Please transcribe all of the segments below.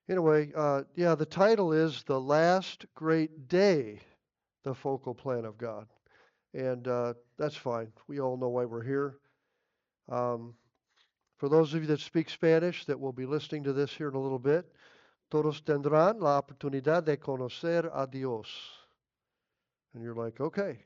Anyway, yeah, the title is The Last Great Day, the Focal Plan of God. And that's fine. We all know why we're here. Um, for those of you that speak Spanish that will be listening to this here in a little bit, todos tendrán la oportunidad de conocer a Dios. And you're like, okay.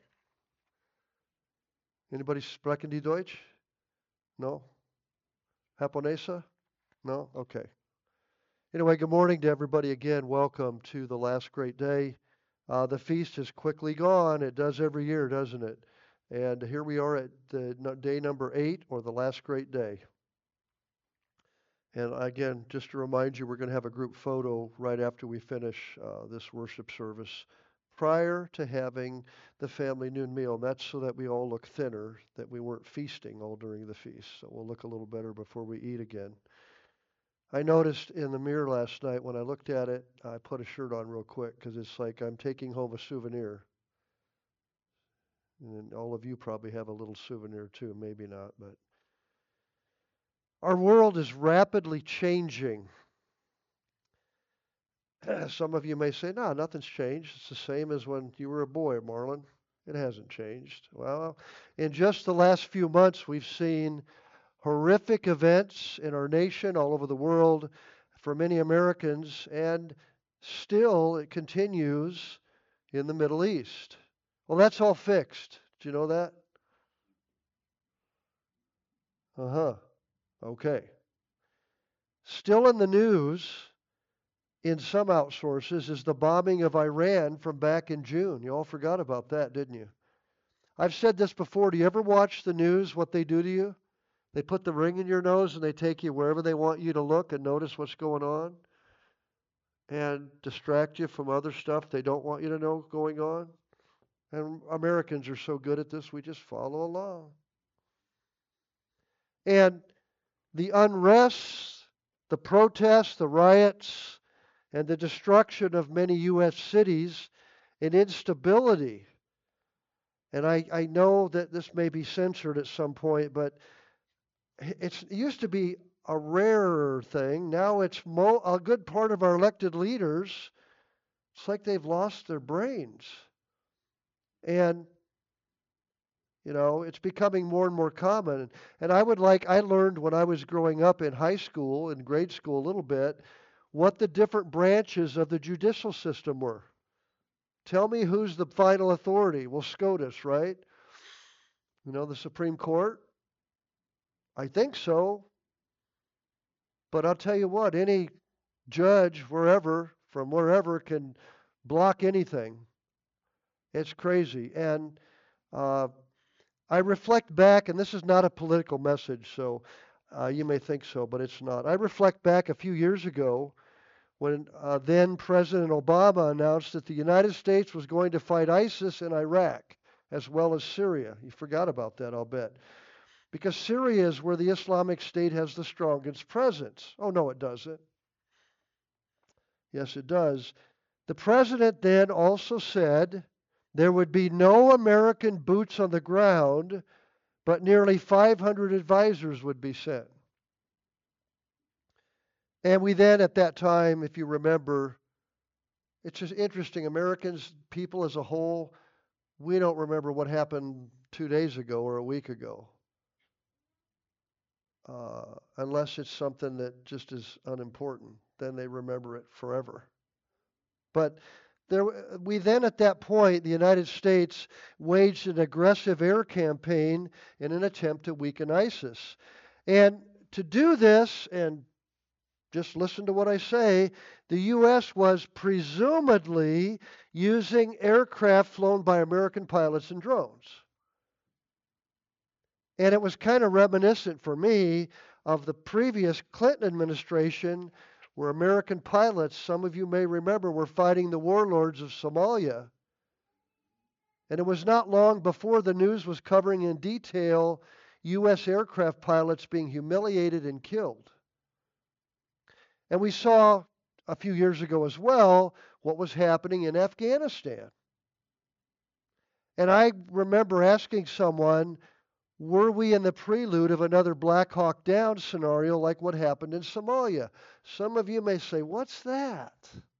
Anybody sprechen die Deutsch? No? Japonesa? No? Okay. Anyway, good morning to everybody again. Welcome to the last great day. The feast is quickly gone. It does every year, doesn't it? And here we are at day number 8, or the last great day. And again, just to remind you, we're going to have a group photo right after we finish this worship service prior to having the family noon meal. And that's so that we all look thinner, that we weren't feasting all during the feast. So we'll look a little better before we eat again. I noticed in the mirror last night when I looked at it, I put a shirt on real quick because it's like I'm taking home a souvenir. And all of you probably have a little souvenir too, maybe not, but our world is rapidly changing. Some of you may say, no, nothing's changed. It's the same as when you were a boy, Marlon. It hasn't changed. Well, in just the last few months, we've seen horrific events in our nation, all over the world, for many Americans, and still it continues in the Middle East. Well, that's all fixed. Do you know that? Uh huh. Okay. Still in the news in some outsources is the bombing of Iran from back in June. You all forgot about that, didn't you? I've said this before. Do you ever watch the news, what they do to you? They put the ring in your nose and they take you wherever they want you to look and notice what's going on and distract you from other stuff they don't want you to know going on. And Americans are so good at this, we just follow along. And the unrest, the protests, the riots, and the destruction of many U.S. cities and instability. And I know that this may be censored at some point, but it used to be a rarer thing. Now it's a good part of our elected leaders. It's like they've lost their brains. And, it's becoming more and more common. And I learned when I was growing up in high school and grade school a little bit what the different branches of the judicial system were. Tell me who's the final authority. Well, SCOTUS, right? The Supreme Court? I think so. But I'll tell you what, any judge from wherever can block anything. It's crazy. And uh, I reflect back, and this is not a political message, so you may think so, but it's not. I reflect back a few years ago when then President Obama announced that the United States was going to fight ISIS in Iraq as well as Syria. You forgot about that, I'll bet. Because Syria is where the Islamic State has the strongest presence. Oh, no, it doesn't. Yes, it does. The president then also said there would be no American boots on the ground, but nearly 500 advisors would be sent. And we then, at that time, if you remember, it's just interesting. Americans, people as a whole, we don't remember what happened 2 days ago or a week ago, unless it's something that just is unimportant. Then they remember it forever. But we then, at that point, the United States waged an aggressive air campaign in an attempt to weaken ISIS. And to do this, and just listen to what I say, the U.S. was presumably using aircraft flown by American pilots and drones. And it was kind of reminiscent for me of the previous Clinton administration where American pilots, some of you may remember, were fighting the warlords of Somalia. And it was not long before the news was covering in detail U.S. aircraft pilots being humiliated and killed. And we saw a few years ago as well what was happening in Afghanistan. And I remember asking someone, were we in the prelude of another Black Hawk Down scenario like what happened in Somalia? Some of you may say, what's that?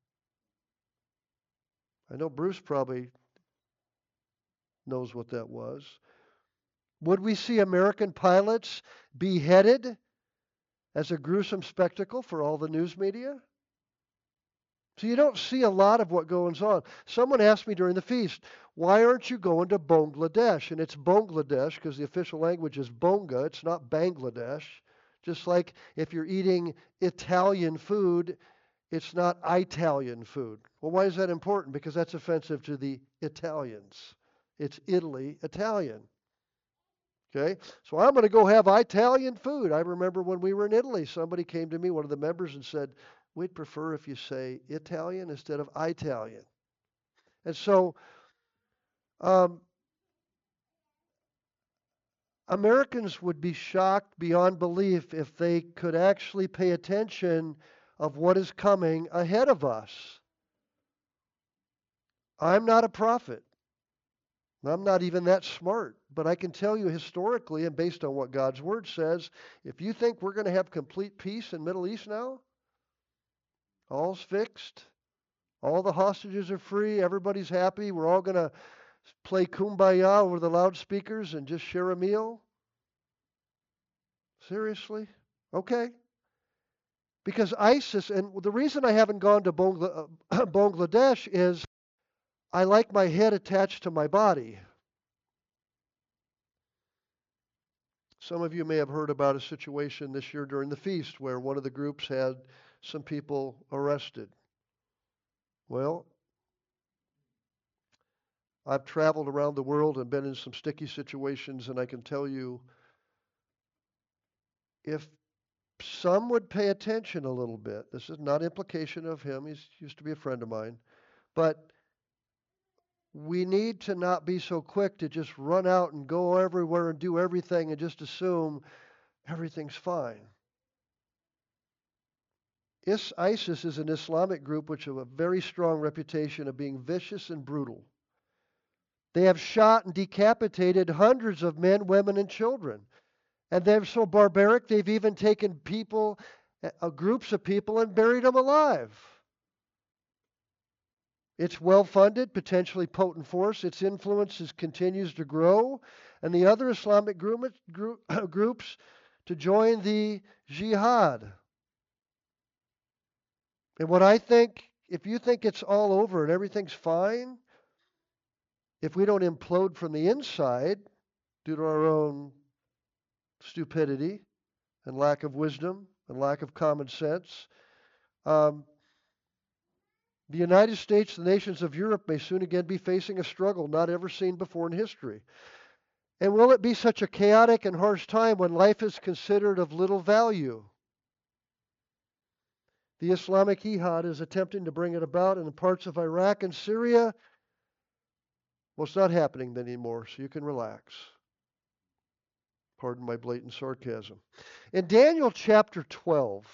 I know Bruce probably knows what that was. Would we see American pilots beheaded as a gruesome spectacle for all the news media? So you don't see a lot of what goes on. Someone asked me during the feast, why aren't you going to Bangladesh? And it's Bangladesh because the official language is Bonga. It's not Bangladesh. Just like if you're eating Italian food, it's not Italian food. Well, why is that important? Because that's offensive to the Italians. It's Italy, Italian. Okay? So I'm going to go have Italian food. I remember when we were in Italy, somebody came to me, one of the members, and said, we'd prefer if you say Italian instead of Italian. And so um, Americans would be shocked beyond belief if they could actually pay attention of what is coming ahead of us. I'm not a prophet. I'm not even that smart, but I can tell you historically and based on what God's Word says, if you think we're going to have complete peace in Middle East now, all's fixed, all the hostages are free, everybody's happy, we're all going to play kumbaya over the loudspeakers and just share a meal? Seriously? Okay. Because ISIS, and the reason I haven't gone to Bangladesh is I like my head attached to my body. Some of you may have heard about a situation this year during the feast where one of the groups had some people arrested. Well, I've traveled around the world and been in some sticky situations, and I can tell you if some would pay attention a little bit, this is not implication of him, he used to be a friend of mine, but we need to not be so quick to just run out and go everywhere and do everything and just assume everything's fine. ISIS is an Islamic group which have a very strong reputation of being vicious and brutal. They have shot and decapitated hundreds of men, women, and children. And they're so barbaric, they've even taken people, groups of people, and buried them alive. It's well-funded, potentially potent force. Its influence continues to grow. And the other Islamic groups to join the jihad. And what I think, if you think it's all over and everything's fine, if we don't implode from the inside due to our own stupidity and lack of wisdom and lack of common sense, the United States, the nations of Europe may soon again be facing a struggle not ever seen before in history. And will it be such a chaotic and harsh time when life is considered of little value? The Islamic Jihad is attempting to bring it about in the parts of Iraq and Syria. Well, it's not happening anymore, so you can relax. Pardon my blatant sarcasm. In Daniel chapter 12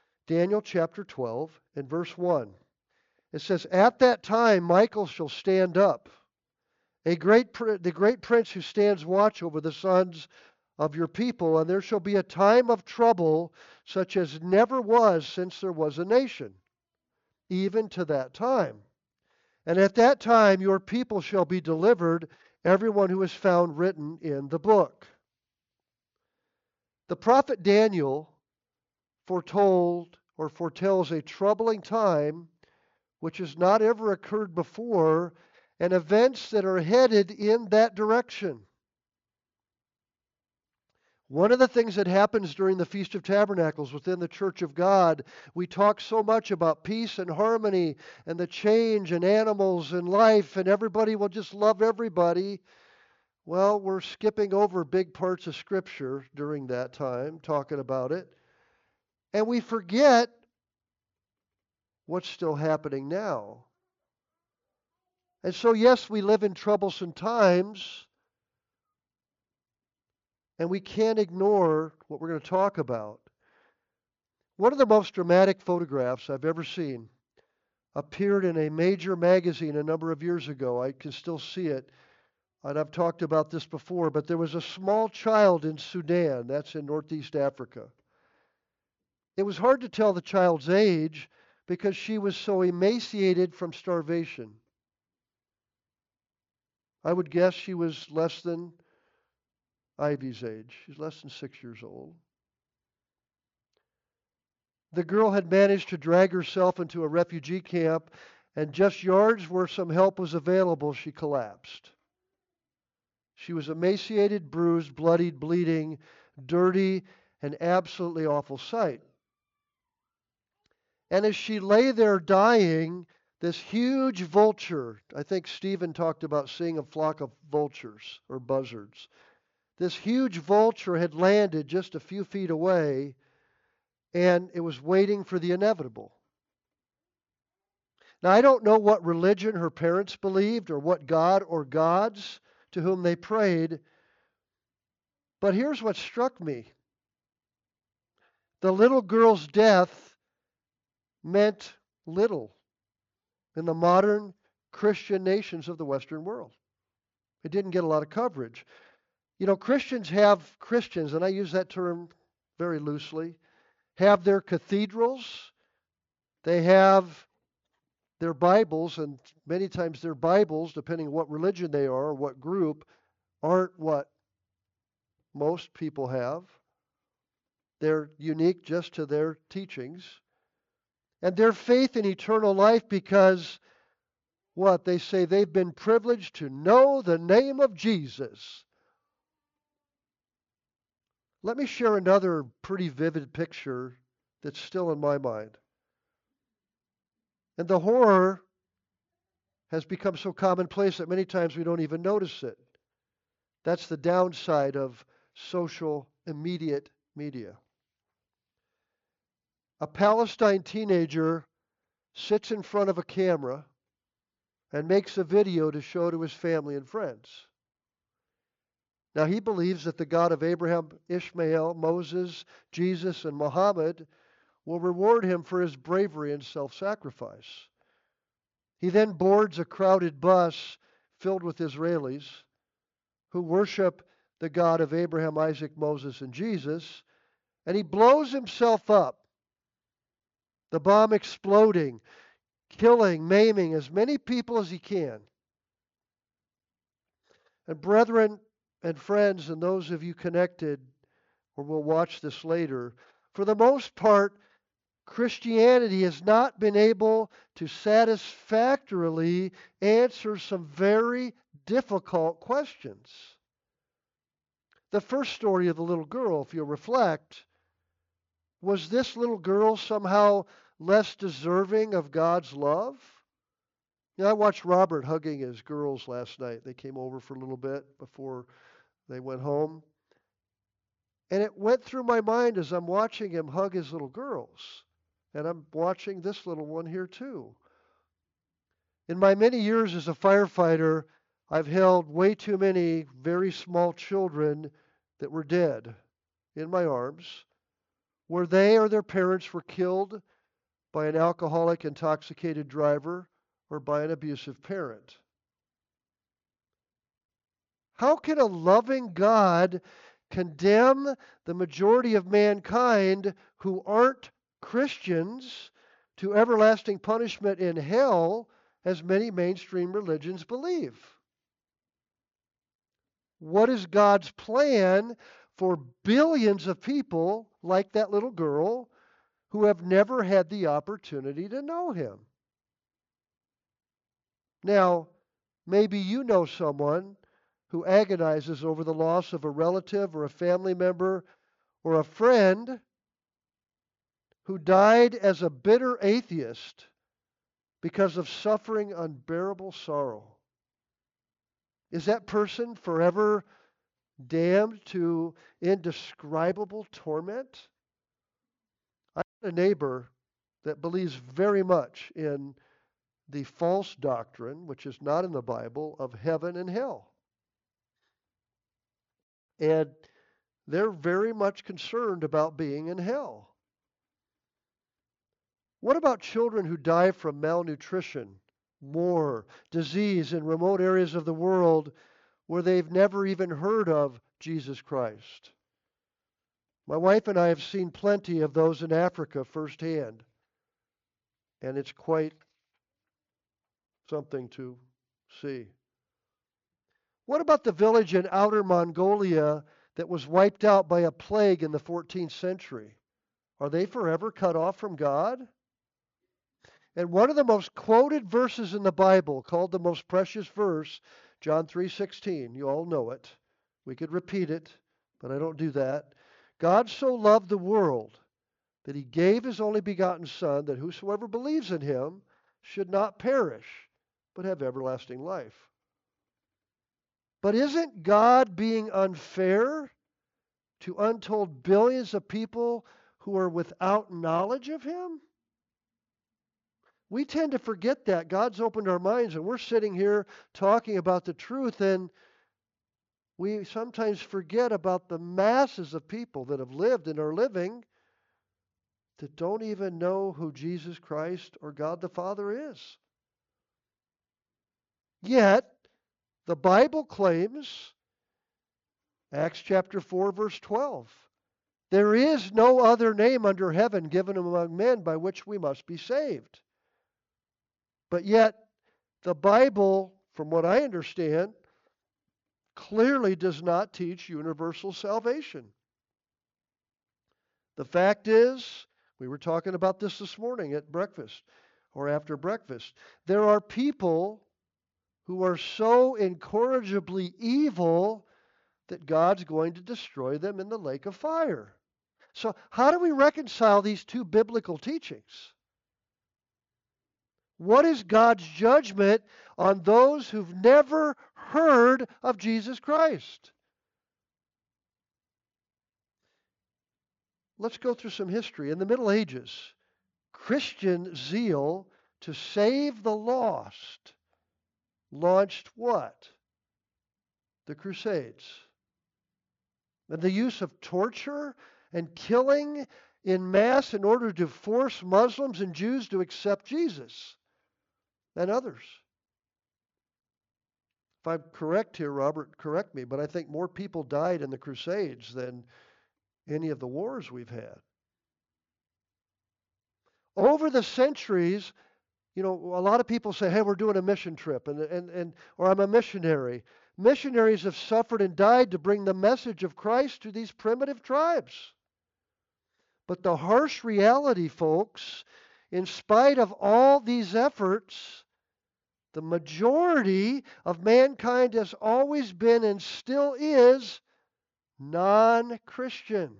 and verse 1, it says, at that time Michael shall stand up, the great prince who stands watch over the sons of your people, and there shall be a time of trouble such as never was since there was a nation, even to that time. And at that time your people shall be delivered, everyone who is found written in the book. The prophet Daniel foretells a troubling time which has not ever occurred before, and events that are headed in that direction. One of the things that happens during the Feast of Tabernacles within the Church of God, we talk so much about peace and harmony and the change in animals and life, and everybody will just love everybody. Well, we're skipping over big parts of Scripture during that time, talking about it. And we forget what's still happening now. And so, yes, we live in troublesome times, and we can't ignore what we're going to talk about. One of the most dramatic photographs I've ever seen appeared in a major magazine a number of years ago. I can still see it. And I've talked about this before, but there was a small child in Sudan, that's in Northeast Africa. It was hard to tell the child's age because she was so emaciated from starvation. I would guess she was less than Ivy's age. She's less than 6 years old. The girl had managed to drag herself into a refugee camp, and just yards where some help was available, she collapsed. She was emaciated, bruised, bloodied, bleeding, dirty, an absolutely awful sight. And as she lay there dying, this huge vulture, I think Stephen talked about seeing a flock of vultures or buzzards. This huge vulture had landed just a few feet away, and it was waiting for the inevitable. Now, I don't know what religion her parents believed or what God or gods to whom they prayed, but here's what struck me. The little girl's death meant little in the modern Christian nations of the Western world. It didn't get a lot of coverage. You know, Christians, and I use that term very loosely, have their cathedrals, they have their Bibles, and many times their Bibles, depending on what religion they are or what group, aren't what most people have. They're unique just to their teachings. And their faith in eternal life because what? They say they've been privileged to know the name of Jesus. Let me share another pretty vivid picture that's still in my mind. And the horror has become so commonplace that many times we don't even notice it. That's the downside of social immediate media. A Palestine teenager sits in front of a camera and makes a video to show to his family and friends. Now, he believes that the God of Abraham, Ishmael, Moses, Jesus, and Muhammad will reward him for his bravery and self-sacrifice. He then boards a crowded bus filled with Israelis who worship the God of Abraham, Isaac, Moses, and Jesus, and he blows himself up, the bomb exploding, killing, maiming as many people as he can. And brethren and friends, and those of you connected or will watch this later, for the most part, Christianity has not been able to satisfactorily answer some very difficult questions. The first story of the little girl, if you'll reflect, was this little girl somehow less deserving of God's love? You know, I watched Robert hugging his girls last night. They came over for a little bit before they went home. And it went through my mind as I'm watching him hug his little girls. And I'm watching this little one here too. In my many years as a firefighter, I've held way too many very small children that were dead in my arms, where they or their parents were killed by an alcoholic, intoxicated driver or by an abusive parent. How can a loving God condemn the majority of mankind who aren't Christians to everlasting punishment in hell, as many mainstream religions believe? What is God's plan for billions of people like that little girl who have never had the opportunity to know Him? Now, maybe you know someone who agonizes over the loss of a relative or a family member or a friend who died as a bitter atheist because of suffering unbearable sorrow. Is that person forever damned to indescribable torment? I have a neighbor that believes very much in the false doctrine, which is not in the Bible, of heaven and hell. And they're very much concerned about being in hell. What about children who die from malnutrition, war, disease in remote areas of the world where they've never even heard of Jesus Christ. My wife and I have seen plenty of those in Africa firsthand, and it's quite something to see. What about the village in outer Mongolia that was wiped out by a plague in the 14th century? Are they forever cut off from God? And one of the most quoted verses in the Bible, called the most precious verse, John 3:16, you all know it. We could repeat it, but I don't do that. God so loved the world that he gave his only begotten Son, that whosoever believes in him should not perish, but have everlasting life. But isn't God being unfair to untold billions of people who are without knowledge of him? We tend to forget that. God's opened our minds, and we're sitting here talking about the truth, and we sometimes forget about the masses of people that have lived and are living that don't even know who Jesus Christ or God the Father is. Yet, the Bible claims, Acts chapter 4, verse 12, there is no other name under heaven given among men by which we must be saved. But yet, the Bible, from what I understand, clearly does not teach universal salvation. The fact is, we were talking about this morning at breakfast or after breakfast. There are people who are so incorrigibly evil that God's going to destroy them in the lake of fire. So, how do we reconcile these two biblical teachings? What is God's judgment on those who've never heard of Jesus Christ? Let's go through some history. In the Middle Ages, Christian zeal to save the lost launched what? The Crusades. And the use of torture and killing in mass in order to force Muslims and Jews to accept Jesus and others. If I'm correct here, Robert, correct me, but I think more people died in the Crusades than any of the wars we've had. Over the centuries, a lot of people say, hey, we're doing a mission trip, or I'm a missionary. Missionaries have suffered and died to bring the message of Christ to these primitive tribes. But the harsh reality, folks, in spite of all these efforts, the majority of mankind has always been and still is non-Christian.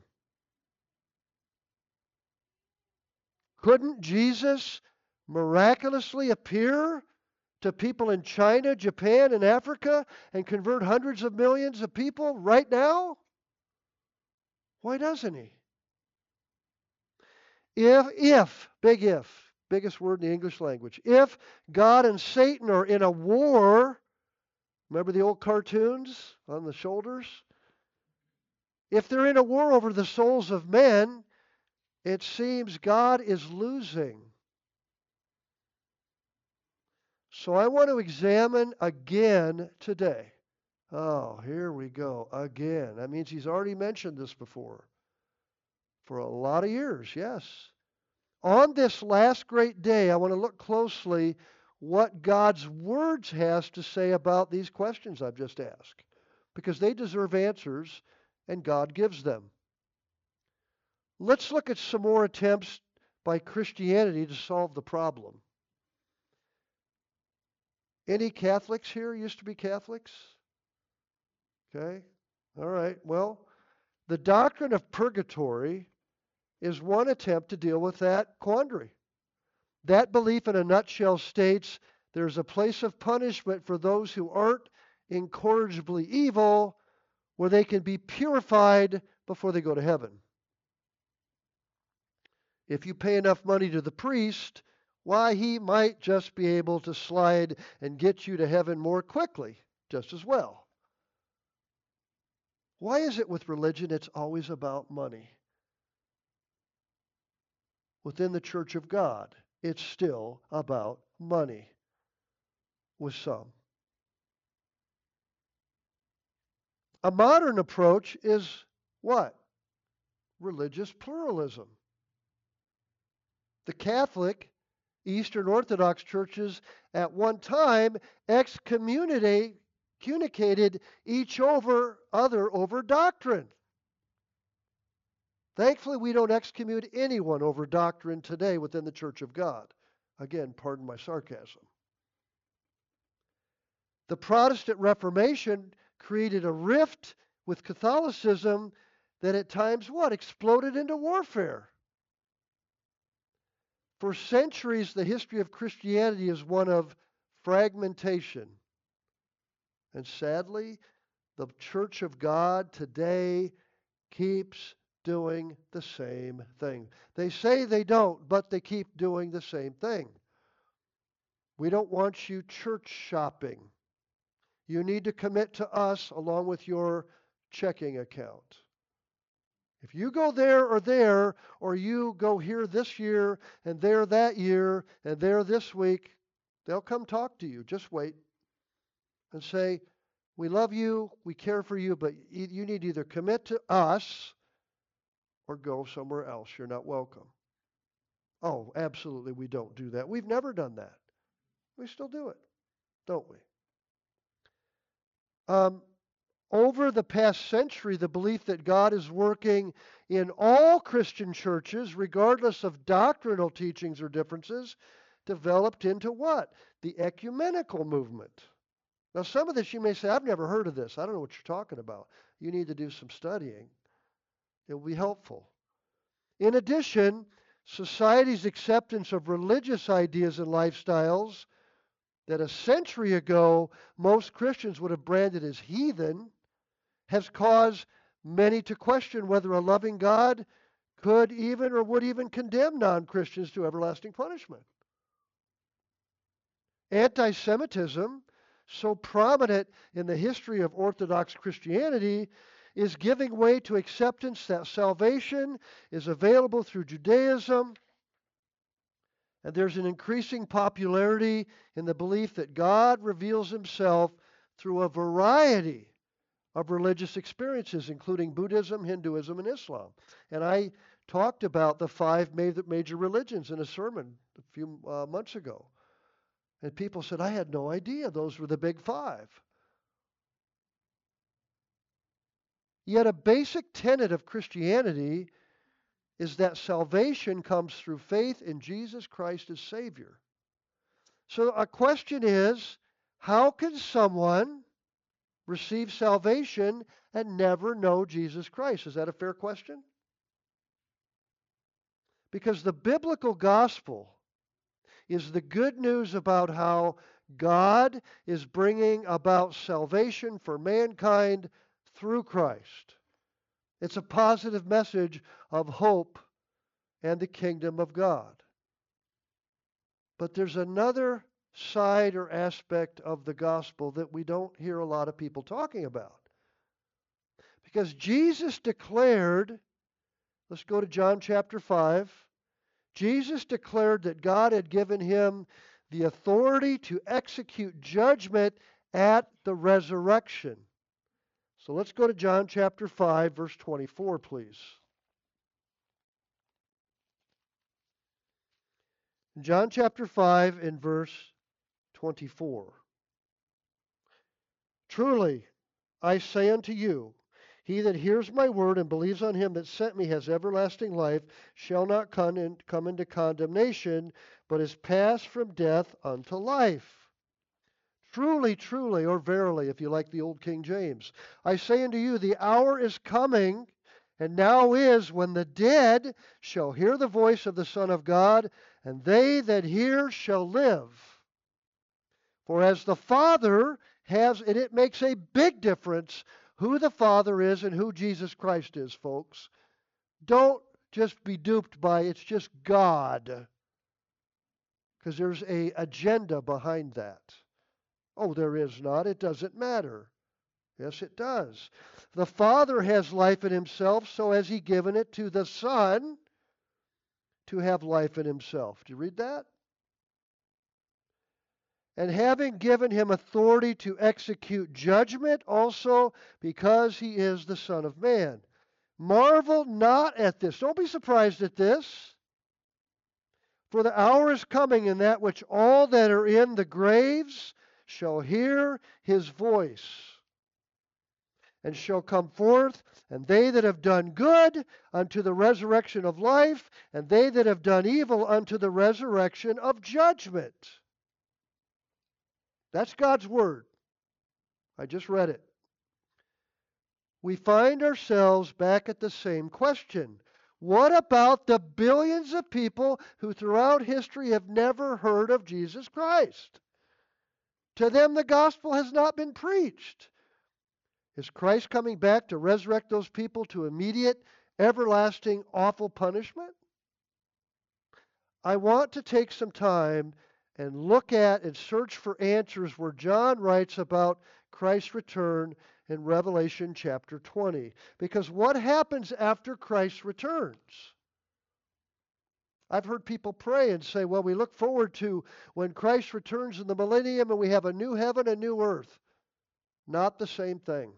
Couldn't Jesus miraculously appear to people in China, Japan, and Africa and convert hundreds of millions of people right now? Why doesn't he? Big if, biggest word in the English language, if God and Satan are in a war, remember the old cartoons on the shoulders? If they're in a war over the souls of men, it seems God is losing. So I want to examine again today. Oh, here we go. Again. That means he's already mentioned this before. For a lot of years, yes. On this last great day, I want to look closely what God's words has to say about these questions I've just asked, because they deserve answers and God gives them. Let's look at some more attempts by Christianity to solve the problem. Any Catholics here used to be Catholics? Okay. All right. Well, the doctrine of purgatory is one attempt to deal with that quandary. That belief in a nutshell states there's a place of punishment for those who aren't incorrigibly evil where they can be purified before they go to heaven. If you pay enough money to the priest, why, he might just be able to slide and get you to heaven more quickly, just as well. Why is it with religion it's always about money? Within the Church of God, it's still about money with some. A modern approach is what? Religious pluralism. The Catholic, Eastern Orthodox churches at one time excommunicated each other over doctrine. Thankfully, we don't excommunicate anyone over doctrine today within the Church of God. Again, pardon my sarcasm. The Protestant Reformation created a rift with Catholicism that at times what? Exploded into warfare. For centuries, the history of Christianity is one of fragmentation. And sadly, the Church of God today keeps doing the same thing. They say they don't, but they keep doing the same thing. We don't want you church shopping. You need to commit to us along with your checking account. If you go there, or you go here this year and there that year and there this week, they'll come talk to you. Just wait and say, we love you, we care for you, but you need to either commit to us or go somewhere else. You're not welcome. Oh, absolutely, we don't do that. We've never done that. We still do it, don't we? Over the past century, the belief that God is working in all Christian churches, regardless of doctrinal teachings or differences, developed into what? The ecumenical movement. Now, some of this you may say, I've never heard of this. I don't know what you're talking about. You need to do some studying. It will be helpful. In addition, society's acceptance of religious ideas and lifestyles that a century ago most Christians would have branded as heathen has caused many to question whether a loving God could even or would even condemn non-Christians to everlasting punishment. Anti-Semitism, so prominent in the history of Orthodox Christianity, is giving way to acceptance that salvation is available through Judaism, and there's an increasing popularity in the belief that God reveals himself through a variety of religious experiences, including Buddhism, Hinduism, and Islam. And I talked about the 5 major religions in a sermon a few months ago. And people said, I had no idea those were the big 5. Yet a basic tenet of Christianity is that salvation comes through faith in Jesus Christ as Savior. So a question is, how can someone receive salvation and never know Jesus Christ? Is that a fair question? Because the biblical gospel is the good news about how God is bringing about salvation for mankind through Christ. It's a positive message of hope and the kingdom of God. But there's another side or aspect of the gospel that we don't hear a lot of people talking about. Because Jesus declared, let's go to John chapter 5. Jesus declared that God had given him the authority to execute judgment at the resurrection. So let's go to John chapter 5, verse 24, please. John chapter 5 and verse 24. Truly, I say unto you, he that hears my word and believes on him that sent me has everlasting life, shall not come into condemnation, but is passed from death unto life. Truly, truly, or verily, if you like the old King James, I say unto you, the hour is coming, and now is, when the dead shall hear the voice of the Son of God, and they that hear shall live. For as the Father has, and it makes a big difference who the Father is and who Jesus Christ is, folks. Don't just be duped by it's just God, because there's an agenda behind that. Oh, there is not. It doesn't matter. Yes, it does. The Father has life in himself, so has he given it to the Son to have life in himself. Do you read that? and having given him authority to execute judgment also, because he is the Son of Man. Marvel not at this. Don't be surprised at this. For the hour is coming in that which all that are in the graves shall hear his voice, and shall come forth, and they that have done good unto the resurrection of life, and they that have done evil unto the resurrection of judgment. That's God's word. I just read it. We find ourselves back at the same question. What about the billions of people who throughout history have never heard of Jesus Christ? To them the gospel has not been preached. Is Christ coming back to resurrect those people to immediate, everlasting, awful punishment? I want to take some time and look at and search for answers where John writes about Christ's return in Revelation chapter 20. Because what happens after Christ returns? I've heard people pray and say, well, we look forward to when Christ returns in the millennium and we have a new heaven and new earth. Not the same thing.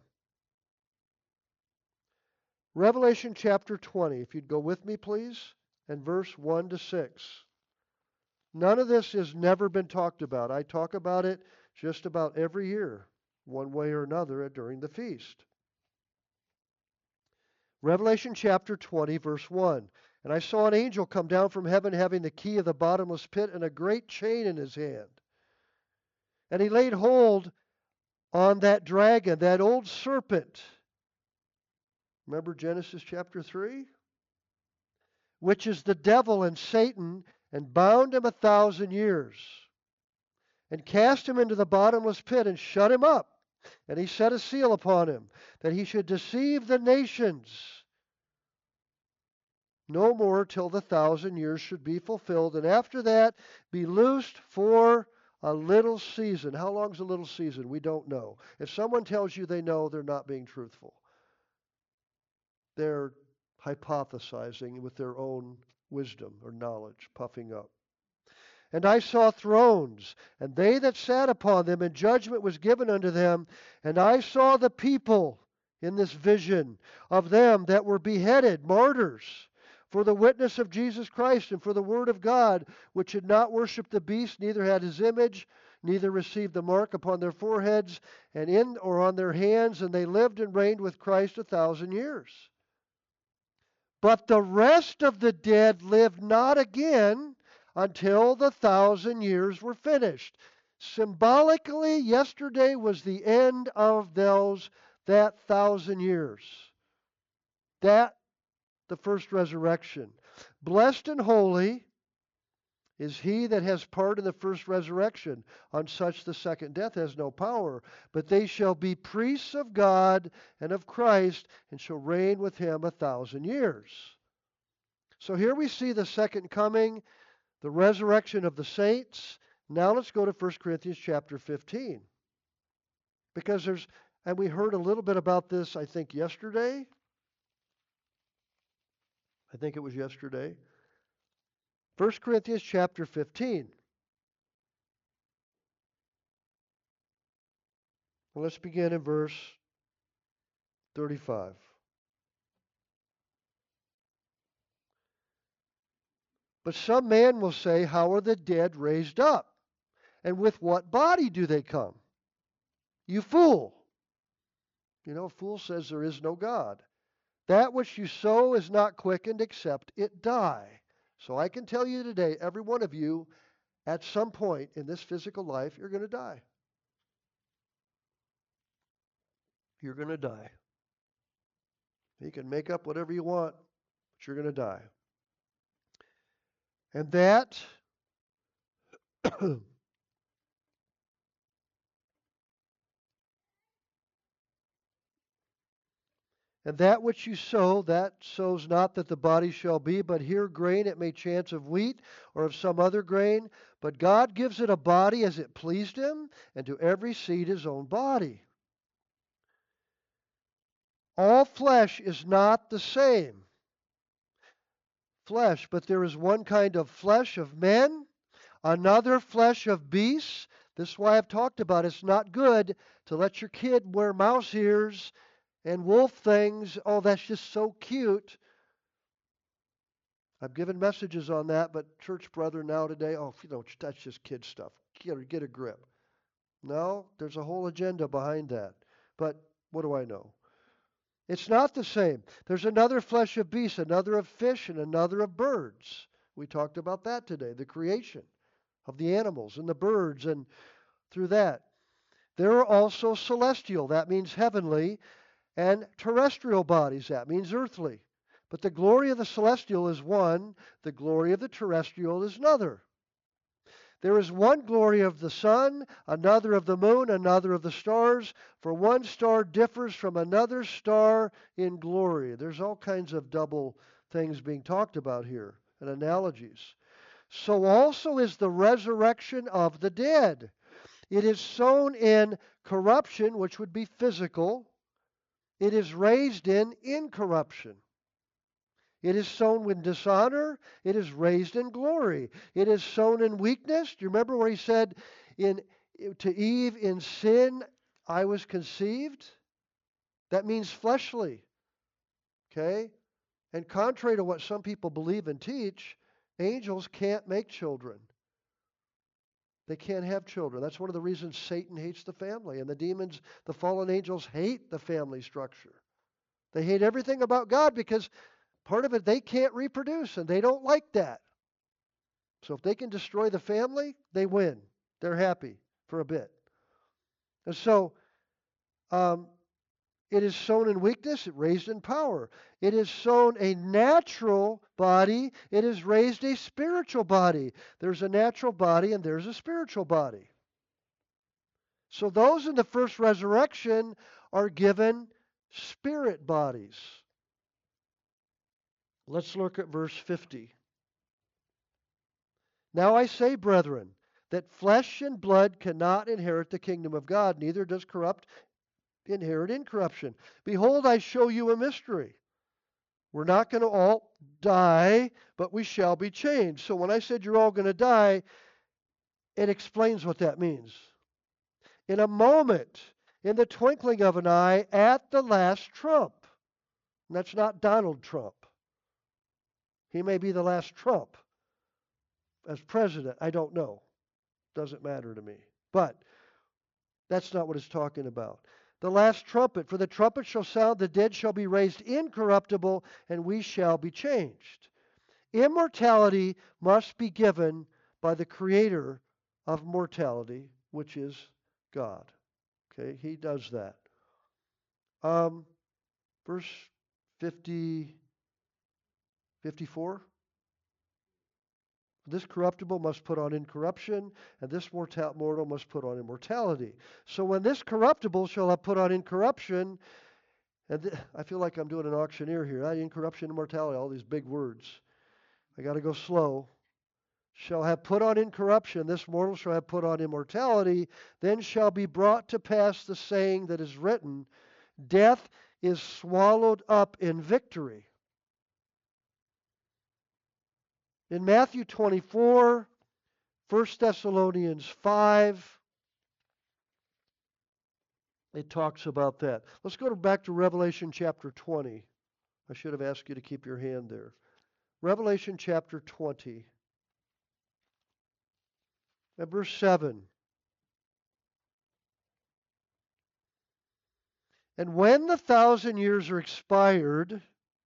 Revelation chapter 20, if you'd go with me, please, and verse 1 to 6. None of this has never been talked about. I talk about it just about every year, one way or another, during the feast. Revelation chapter 20, verse 1. And I saw an angel come down from heaven having the key of the bottomless pit and a great chain in his hand. And he laid hold on that dragon, that old serpent. Remember Genesis chapter 3? Which is the devil and Satan, and bound him 1,000 years, and cast him into the bottomless pit, and shut him up. And he set a seal upon him, that he should deceive the nations no more till the 1,000 years should be fulfilled, and after that be loosed for a little season. How long is a little season? We don't know. If someone tells you they know, they're not being truthful. They're hypothesizing with their own wisdom or knowledge, puffing up. And I saw thrones, and they that sat upon them, and judgment was given unto them. And I saw the people in this vision of them that were beheaded, martyrs, for the witness of Jesus Christ and for the word of God, which had not worshipped the beast, neither had his image, neither received the mark upon their foreheads and in or on their hands, and they lived and reigned with Christ 1,000 years. But the rest of the dead lived not again until the 1,000 years were finished. Symbolically, yesterday was the end of that 1,000 years. That, the first resurrection. Blessed and holy is he that has part in the first resurrection. On such the second death has no power. But they shall be priests of God and of Christ, and shall reign with him 1,000 years. So here we see the second coming, the resurrection of the saints. Now let's go to 1 Corinthians chapter 15. Because and we heard a little bit about this, I think, yesterday. I think it was yesterday. 1 Corinthians chapter 15. Well, let's begin in verse 35. But some man will say, how are the dead raised up? And with what body do they come? You fool. You know, a fool says there is no God. That which you sow is not quickened except it die. So I can tell you today, every one of you, at some point in this physical life, you're going to die. You're going to die. You can make up whatever you want, but you're going to die. And that and that which you sow, that sows not that the body shall be, but here grain it may chance of wheat or of some other grain. But God gives it a body as it pleased him, and to every seed his own body. All flesh is not the same flesh, but there is one kind of flesh of men, another flesh of beasts, This is why I've talked about it's not good to let your kid wear mouse ears and wolf things. Oh, that's just so cute. I've given messages on that, but church brother now today, oh, that's just kid stuff. Get a grip. No, there's a whole agenda behind that. But what do I know? It's not the same. There's another flesh of beasts, another of fish, and another of birds. We talked about that today, the creation of the animals and the birds, and through that. There are also celestial, that means heavenly, and terrestrial bodies, that means earthly. But the glory of the celestial is one, the glory of the terrestrial is another. There is one glory of the sun, another of the moon, another of the stars, for one star differs from another star in glory. There's all kinds of double things being talked about here and analogies. So also is the resurrection of the dead. It is sown in corruption, which would be physical. It is raised in incorruption. It is sown in dishonor. It is raised in glory. It is sown in weakness. Do you remember where he said to Eve, in sin I was conceived? That means fleshly. Okay? And contrary to what some people believe and teach, angels can't make children. They can't have children. That's one of the reasons Satan hates the family. And the demons, the fallen angels, hate the family structure. They hate everything about God because part of it, they can't reproduce, and they don't like that. So if they can destroy the family, they win. They're happy for a bit. And so it is sown in weakness, it raised in power. It is sown a natural body, it is raised a spiritual body. There's a natural body and there's a spiritual body. So those in the first resurrection are given spirit bodies. Let's look at verse 50. Now I say, brethren, that flesh and blood cannot inherit the kingdom of God, neither does corrupt inherit incorruption. Behold, I show you a mystery. We're not going to all die, but we shall be changed. So when I said you're all going to die, it explains what that means. In a moment, in the twinkling of an eye, at the last trump. And that's not Donald Trump. He may be the last Trump as president. I don't know. Doesn't matter to me. But that's not what it's talking about. The last trumpet, for the trumpet shall sound, the dead shall be raised incorruptible, and we shall be changed. Immortality must be given by the creator of mortality, which is God. Okay, he does that. Verse 50, 54. This corruptible must put on incorruption, and this mortal must put on immortality. So when this corruptible shall have put on incorruption, and I feel like I'm doing an auctioneer here. Incorruption, immortality, all these big words. I got to go slow. Shall have put on incorruption, this mortal shall have put on immortality, then shall be brought to pass the saying that is written, death is swallowed up in victory. In Matthew 24, 1 Thessalonians 5, it talks about that. Let's go back to Revelation chapter 20. I should have asked you to keep your hand there. Revelation chapter 20. At verse 7. And when the 1,000 years are expired,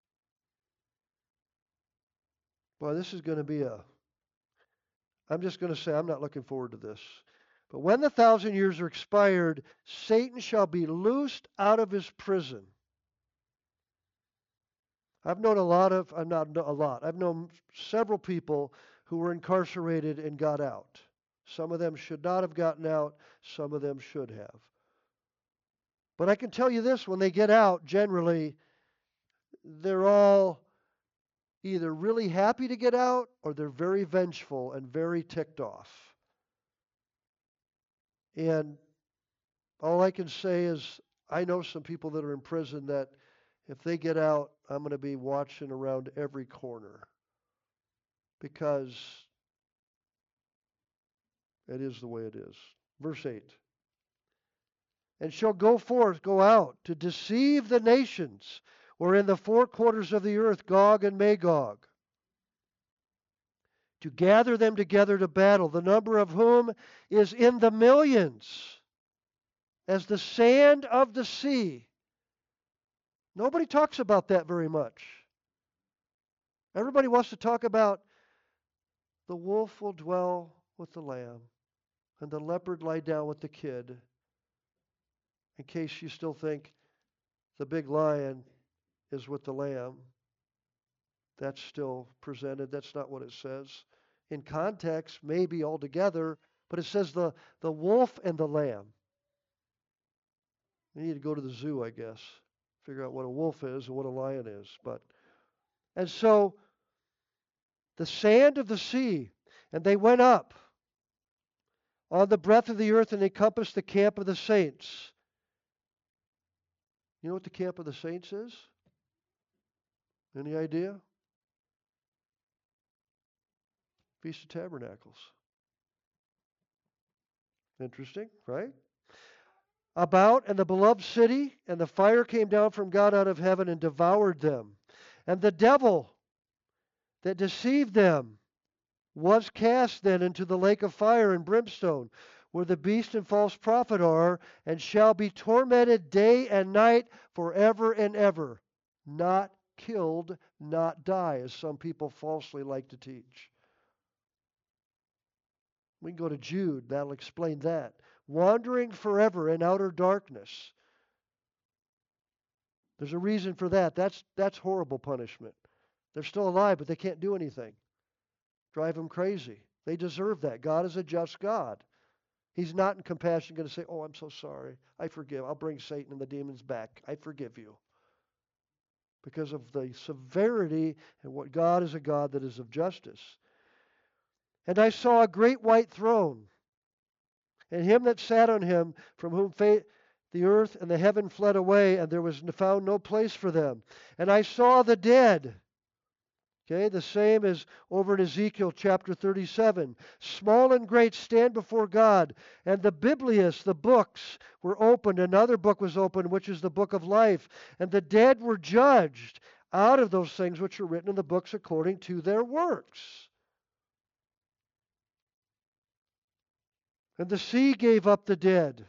boy, this is going to be I'm just going to say I'm not looking forward to this. But when the 1,000 years are expired, Satan shall be loosed out of his prison. I've known I've known several people who were incarcerated and got out. Some of them should not have gotten out. Some of them should have. But I can tell you this, when they get out, generally, they're all either really happy to get out or they're very vengeful and very ticked off. And all I can say is I know some people that are in prison that if they get out, I'm going to be watching around every corner because it is the way it is. Verse 8. And shall go out, to deceive the nations, or in the four quarters of the earth, Gog and Magog, to gather them together to battle, the number of whom is in the millions, as the sand of the sea. Nobody talks about that very much. Everybody wants to talk about the wolf will dwell with the lamb, and the leopard lie down with the kid. In case you still think the big lion is with the lamb, that's still presented. That's not what it says. In context, maybe altogether, but it says the wolf and the lamb. You need to go to the zoo, I guess, figure out what a wolf is and what a lion is. And so the sand of the sea, and they went up on the breadth of the earth and encompassed the camp of the saints. You know what the camp of the saints is? Any idea? Feast of Tabernacles. Interesting, right? About and the beloved city, and the fire came down from God out of heaven and devoured them. And the devil that deceived them was cast then into the lake of fire and brimstone, where the beast and false prophet are, and shall be tormented day and night forever and ever. Not killed, not die, as some people falsely like to teach. We can go to Jude, that'll explain that. Wandering forever in outer darkness. There's a reason for that. That's horrible punishment. They're still alive, but they can't do anything. Drive them crazy. They deserve that. God is a just God. He's not in compassion going to say, oh, I'm so sorry. I forgive. I'll bring Satan and the demons back. I forgive you. Because of the severity and what God is a God that is of justice. And I saw a great white throne, and him that sat on him, from whom the earth and the heaven fled away, and there was found no place for them. And I saw the dead. Okay, the same as over in Ezekiel chapter 37. Small and great stand before God, and the Biblios, the books, were opened. Another book was opened, which is the book of life. And the dead were judged out of those things which are written in the books according to their works. And the sea gave up the dead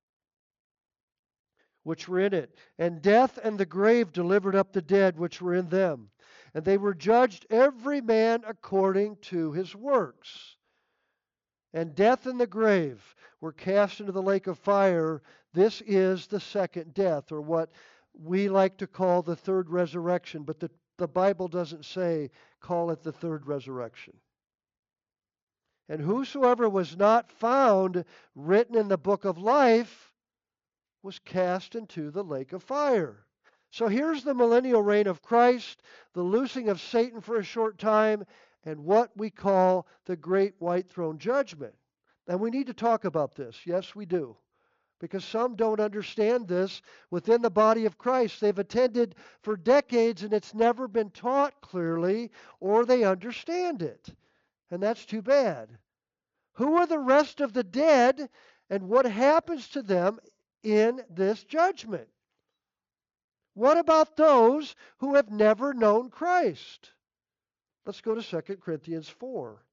which were in it, and death and the grave delivered up the dead which were in them. And they were judged every man according to his works. And death and the grave were cast into the lake of fire. This is the second death, or what we like to call the third resurrection. But the Bible doesn't say, call it the third resurrection. And whosoever was not found written in the book of life was cast into the lake of fire. So here's the millennial reign of Christ, the loosing of Satan for a short time, and what we call the great white throne judgment. And we need to talk about this. Yes, we do. Because some don't understand this within the body of Christ. They've attended for decades and it's never been taught clearly, or they understand it. And that's too bad. Who are the rest of the dead, and what happens to them in this judgment? What about those who have never known Christ? Let's go to 2 Corinthians 4.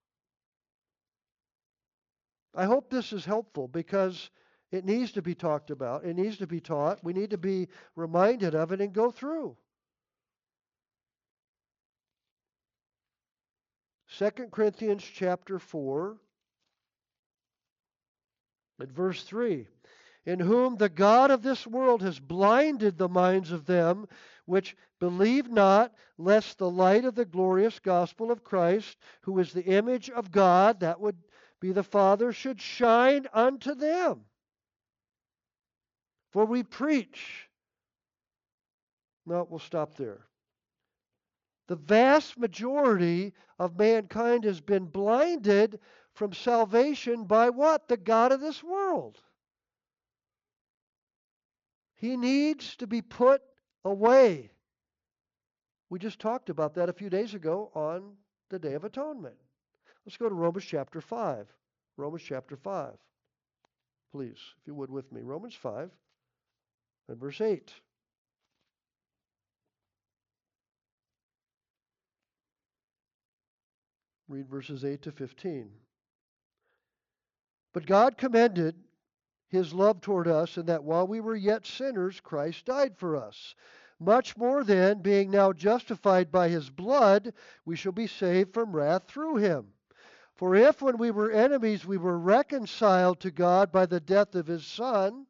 I hope this is helpful because it needs to be talked about. It needs to be taught. We need to be reminded of it and go through. 2 Corinthians chapter 4 at verse 3. In whom the God of this world has blinded the minds of them which believe not, lest the light of the glorious gospel of Christ, who is the image of God, that would be the Father, should shine unto them. For we preach. No, we'll stop there. The vast majority of mankind has been blinded from salvation by what? The God of this world. He needs to be put away. We just talked about that a few days ago on the Day of Atonement. Let's go to Romans chapter 5. Romans chapter 5. please, if you would with me. Romans 5 and verse 8. Read verses 8 to 15. But God commended his love toward us in that while we were yet sinners, Christ died for us. Much more then, being now justified by his blood, we shall be saved from wrath through him. For if when we were enemies we were reconciled to God by the death of his Son,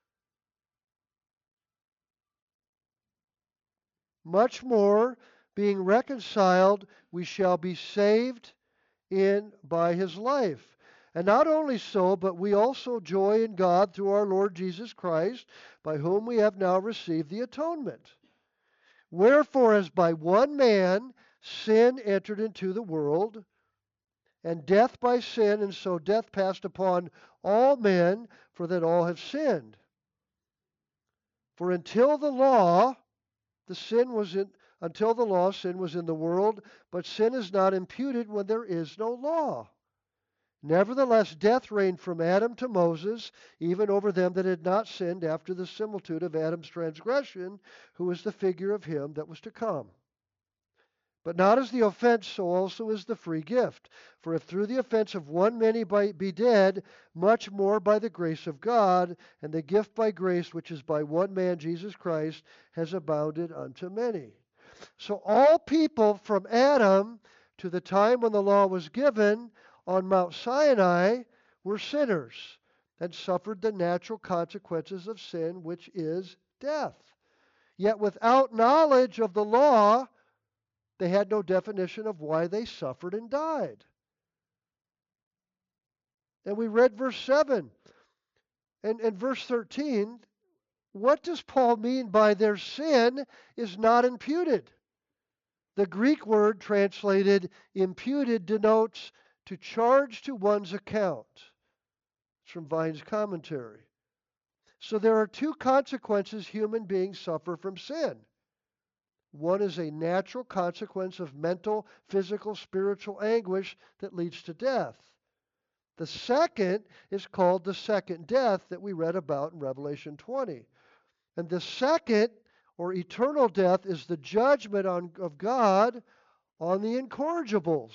much more, being reconciled, we shall be saved in by his life. And not only so, but we also joy in God through our Lord Jesus Christ, by whom we have now received the atonement. Wherefore, as by one man sin entered into the world, and death by sin, and so death passed upon all men, for that all have sinned. For until the law, sin was in the world, but sin is not imputed when there is no law. Nevertheless, death reigned from Adam to Moses, even over them that had not sinned after the similitude of Adam's transgression, who was the figure of him that was to come. But not as the offense, so also is the free gift. For if through the offense of one many be dead, much more by the grace of God, and the gift by grace which is by one man, Jesus Christ, has abounded unto many. So all people from Adam to the time when the law was given on Mount Sinai were sinners and suffered the natural consequences of sin, which is death. Yet without knowledge of the law, they had no definition of why they suffered and died. And we read verse 7 and verse 13. What does Paul mean by their sin is not imputed? The Greek word translated imputed denotes to charge to one's account. It's from Vine's commentary. So there are two consequences human beings suffer from sin. One is a natural consequence of mental, physical, spiritual anguish that leads to death. The second is called the second death that we read about in Revelation 20. And the second, or eternal death, is the judgment of God on the incorrigibles.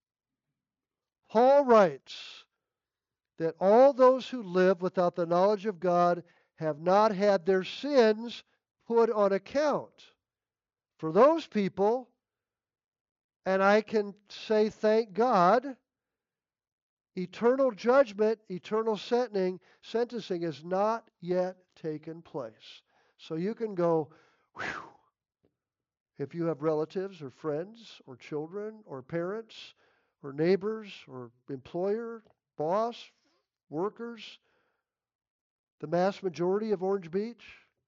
Paul writes that all those who live without the knowledge of God have not had their sins put on account. For those people, and I can say thank God, eternal judgment, eternal sentencing has not yet taken place. So you can go, whew, if you have relatives or friends or children or parents or neighbors or employer, boss, workers, the mass majority of Orange Beach.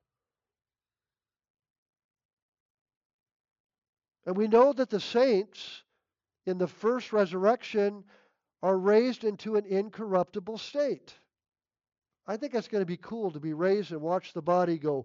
And we know that the saints in the first resurrection are raised into an incorruptible state. I think that's going to be cool to be raised and watch the body go,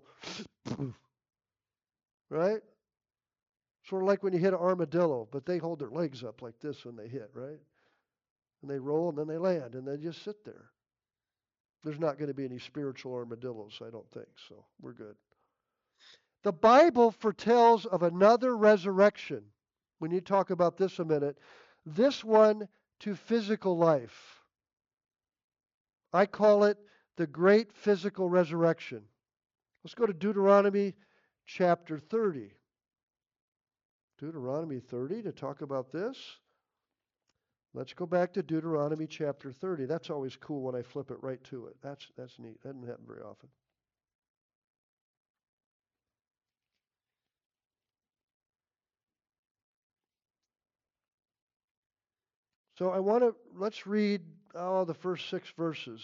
right? Sort of like when you hit an armadillo, but they hold their legs up like this when they hit, right? And they roll and then they land and they just sit there. There's not going to be any spiritual armadillos, I don't think, so we're good. The Bible foretells of another resurrection. We need to talk about this a minute. This one to physical life. I call it the great physical resurrection. Let's go to Deuteronomy chapter 30. Deuteronomy 30 to talk about this. Let's go back to Deuteronomy chapter 30. That's always cool when I flip it right to it. That's neat. That doesn't happen very often. So let's read the first 6 verses.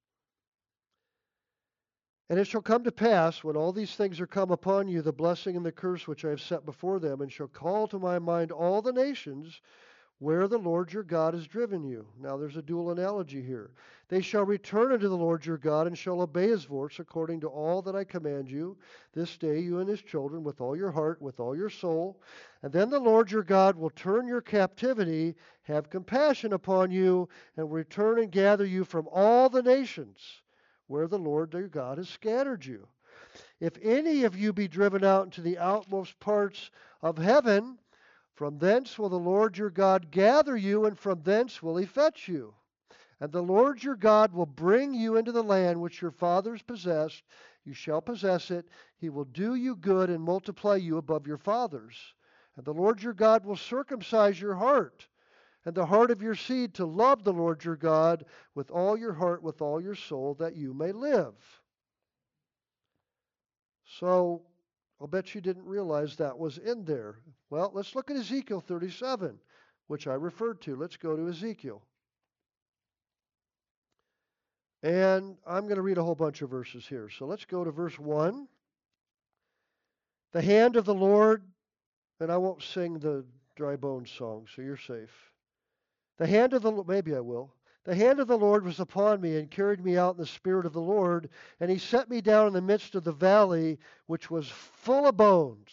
And it shall come to pass, when all these things are come upon you, the blessing and the curse which I have set before them, and shall call to my mind all the nations where the Lord your God has driven you. Now there's a dual analogy here. They shall return unto the Lord your God, and shall obey his voice according to all that I command you this day, you and his children, with all your heart, with all your soul. And then the Lord your God will turn your captivity, have compassion upon you, and return and gather you from all the nations where the Lord your God has scattered you. If any of you be driven out into the outmost parts of heaven, from thence will the Lord your God gather you, and from thence will he fetch you. And the Lord your God will bring you into the land which your fathers possessed. You shall possess it. He will do you good and multiply you above your fathers. And the Lord your God will circumcise your heart and the heart of your seed to love the Lord your God with all your heart, with all your soul, that you may live. So, I'll bet you didn't realize that was in there. Well, let's look at Ezekiel 37, which I referred to. Let's go to Ezekiel. And I'm going to read a whole bunch of verses here. So let's go to verse 1. The hand of the Lord, and I won't sing the dry bones song, so you're safe. The hand of the Lord, maybe I will. The hand of the Lord was upon me and carried me out in the spirit of the Lord, and he set me down in the midst of the valley, which was full of bones.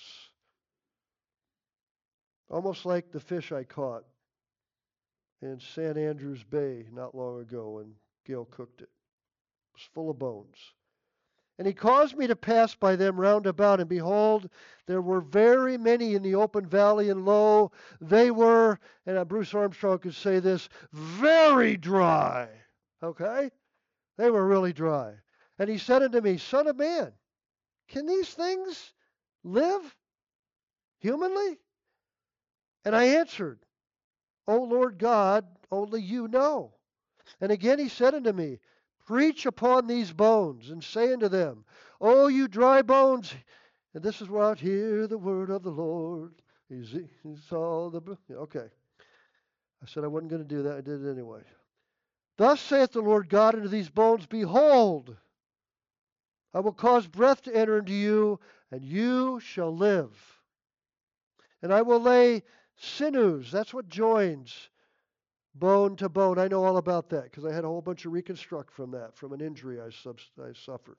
Almost like the fish I caught in St. Andrews Bay not long ago when Gail cooked it. It was full of bones. And he caused me to pass by them round about, and behold, there were very many in the open valley, and lo, they were, and Bruce Armstrong could say this, very dry. Okay? They were really dry. And he said unto me, Son of man, can these things live humanly? And I answered, O Lord God, only you know. And again he said unto me, Preach upon these bones, and say unto them, O you dry bones, and this is where I hear the word of the Lord. He saw the... Okay. I said I wasn't going to do that. I did it anyway. Thus saith the Lord God unto these bones, Behold, I will cause breath to enter into you, and you shall live. And I will lay sinews, that's what joins, bone to bone. I know all about that because I had a whole bunch of reconstruct from that, from an injury I suffered.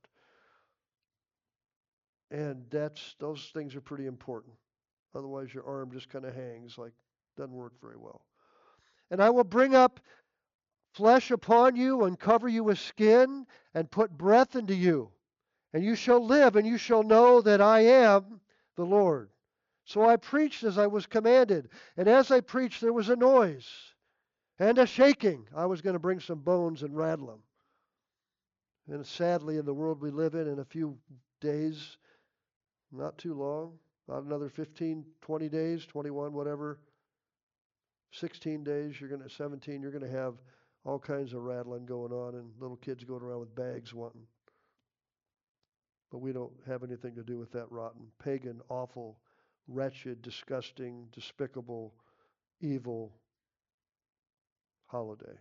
And those things are pretty important. Otherwise, your arm just kind of hangs, like doesn't work very well. And I will bring up flesh upon you and cover you with skin and put breath into you. And you shall live, and you shall know that I am the Lord. So I preached as I was commanded. And as I preached, there was a noise and a shaking. I was going to bring some bones and rattle them. And sadly, in the world we live in a few days, not too long, not another 15, 20 days, 21, whatever, 16 days, 17, you're going to have all kinds of rattling going on and little kids going around with bags wanting. But we don't have anything to do with that rotten, pagan, awful, wretched, disgusting, despicable, evil holiday.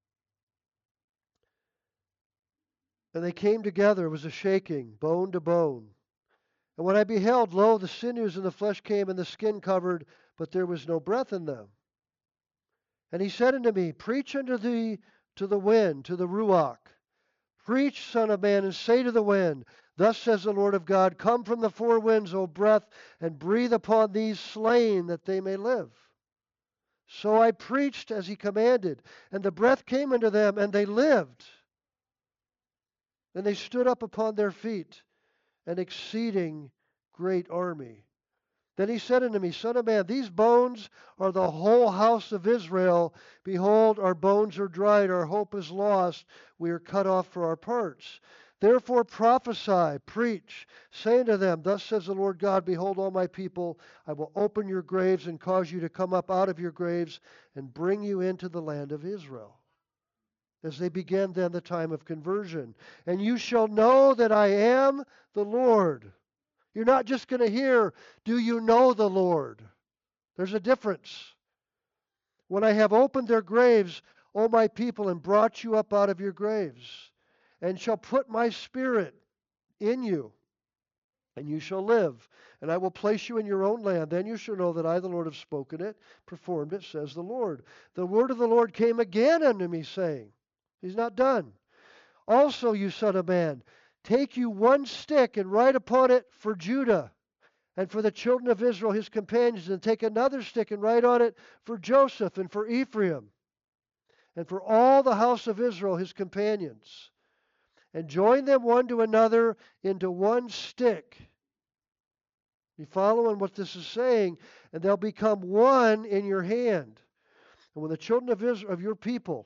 And they came together. It was a shaking, bone to bone. And when I beheld, lo, the sinews and the flesh came, and the skin covered, but there was no breath in them. And he said unto me, Preach unto thee to the wind, to the Ruach. Preach, Son of man, and say to the wind, Thus says the Lord of God, Come from the four winds, O breath, and breathe upon these slain, that they may live. So I preached as he commanded, and the breath came into them, and they lived. And they stood up upon their feet, an exceeding great army. Then he said unto me, Son of man, these bones are the whole house of Israel. Behold, our bones are dried, our hope is lost, we are cut off for our parts. Therefore prophesy, preach, say unto them, Thus says the Lord God, Behold, all my people, I will open your graves and cause you to come up out of your graves and bring you into the land of Israel. As they began then the time of conversion. And you shall know that I am the Lord. You're not just going to hear, do you know the Lord? There's a difference. When I have opened their graves, O my people, and brought you up out of your graves, and shall put my spirit in you, and you shall live. And I will place you in your own land. Then you shall know that I, the Lord, have spoken it, performed it, says the Lord. The word of the Lord came again unto me, saying, He's not done. Also, you son of man, take you one stick and write upon it for Judah and for the children of Israel, his companions, and take another stick and write on it for Joseph and for Ephraim and for all the house of Israel, his companions. and join them one to another into one stick. You following what this is saying? And they'll become one in your hand. And when the children of Israel, of your people,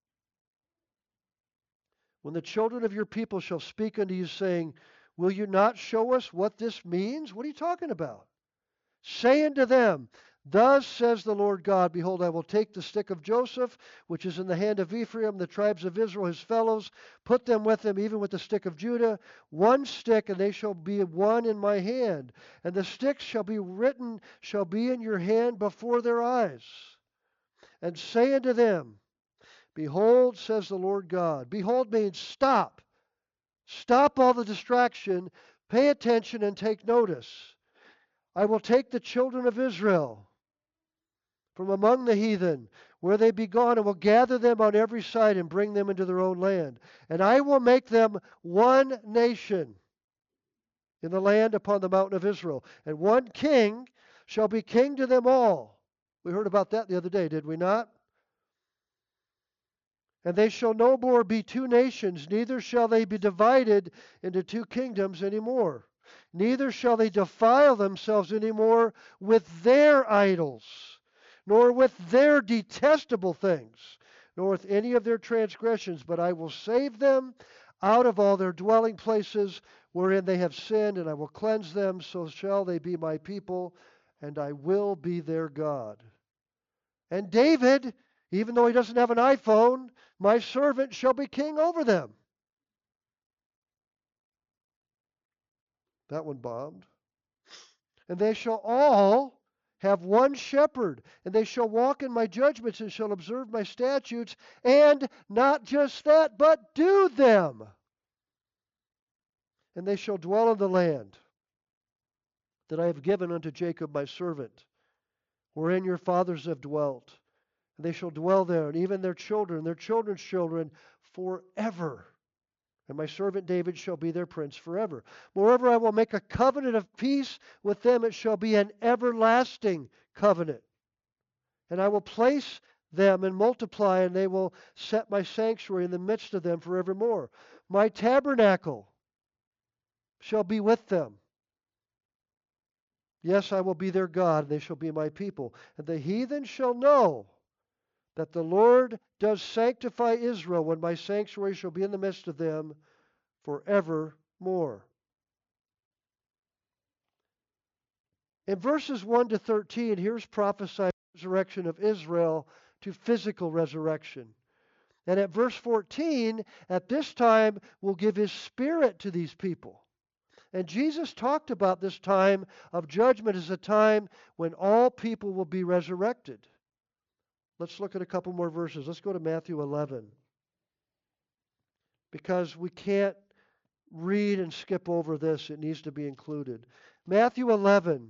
when the children of your people shall speak unto you, saying, will you not show us what this means? What are you talking about? Say unto them, thus says the Lord God, behold, I will take the stick of Joseph, which is in the hand of Ephraim, the tribes of Israel, his fellows, put them with him, even with the stick of Judah, one stick, and they shall be one in my hand. And the sticks shall be written, shall be in your hand before their eyes. And say unto them, behold, says the Lord God. Behold means stop. Stop all the distraction. Pay attention and take notice. I will take the children of Israel from among the heathen, where they be gone, and will gather them on every side and bring them into their own land. And I will make them one nation in the land upon the mountain of Israel. And one king shall be king to them all. We heard about that the other day, did we not? And they shall no more be two nations, neither shall they be divided into two kingdoms any more. Neither shall they defile themselves any more with their idols, nor with their detestable things, nor with any of their transgressions, but I will save them out of all their dwelling places wherein they have sinned, and I will cleanse them, so shall they be my people, and I will be their God. And David, even though he doesn't have an iPhone, my servant shall be king over them. That one bombed. And they shall all have one shepherd, and they shall walk in my judgments and shall observe my statutes, and not just that, but do them. And they shall dwell in the land that I have given unto Jacob my servant, wherein your fathers have dwelt. And they shall dwell there, and even their children, their children's children, forever. And my servant David shall be their prince forever. Moreover, I will make a covenant of peace with them. It shall be an everlasting covenant. And I will place them and multiply, and they will set my sanctuary in the midst of them forevermore. My tabernacle shall be with them. Yes, I will be their God, and they shall be my people. And the heathen shall know that the Lord does sanctify Israel, when my sanctuary shall be in the midst of them forevermore. In verses 1 to 13, here's prophesied resurrection of Israel to physical resurrection. And at verse 14, at this time, will give his spirit to these people. And Jesus talked about this time of judgment as a time when all people will be resurrected. Let's look at a couple more verses. Let's go to Matthew 11. Because we can't read and skip over this, it needs to be included. Matthew 11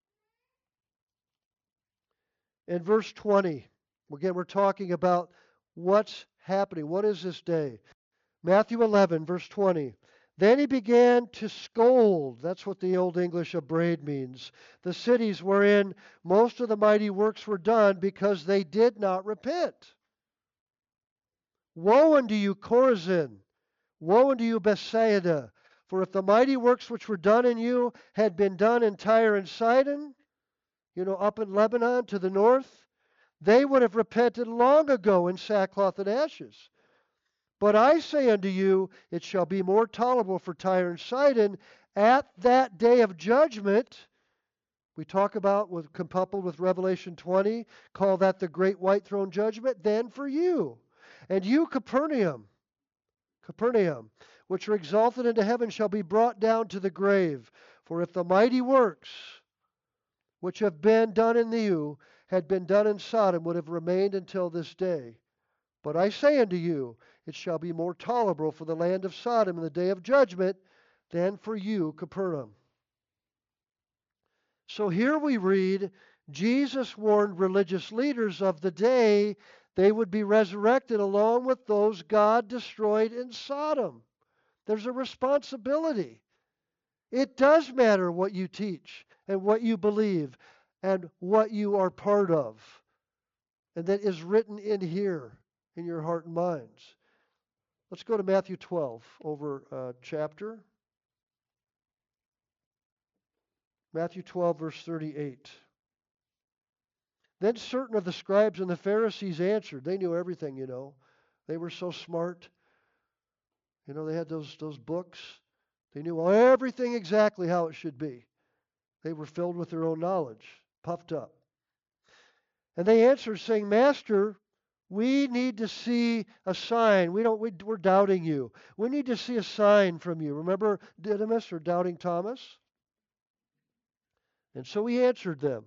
and verse 20. Again, we're talking about what's happening. What is this day? Matthew 11, verse 20. Then he began to scold. That's what the Old English upbraid means. The cities wherein most of the mighty works were done, because they did not repent. Woe unto you, Chorazin! Woe unto you, Bethsaida! For if the mighty works which were done in you had been done in Tyre and Sidon, up in Lebanon to the north, they would have repented long ago in sackcloth and ashes. But I say unto you, it shall be more tolerable for Tyre and Sidon at that day of judgment. We talk about, coupled with Revelation 20, call that the great white throne judgment, than for you. And you, Capernaum, which are exalted into heaven, shall be brought down to the grave. For if the mighty works which have been done in you had been done in Sodom, would have remained until this day. But I say unto you, it shall be more tolerable for the land of Sodom in the day of judgment than for you, Capernaum. So here we read, Jesus warned religious leaders of the day they would be resurrected along with those God destroyed in Sodom. There's a responsibility. It does matter what you teach and what you believe and what you are part of. And that is written in here in your heart and minds. Let's go to Matthew 12 over chapter. Matthew 12, verse 38. Then certain of the scribes and the Pharisees answered. They knew everything, you know. They were so smart. You know, they had those books. They knew everything exactly how it should be. They were filled with their own knowledge, puffed up. And they answered, saying, Master, we need to see a sign. We're doubting you. We need to see a sign from you. Remember Didymus or doubting Thomas? And so he answered them.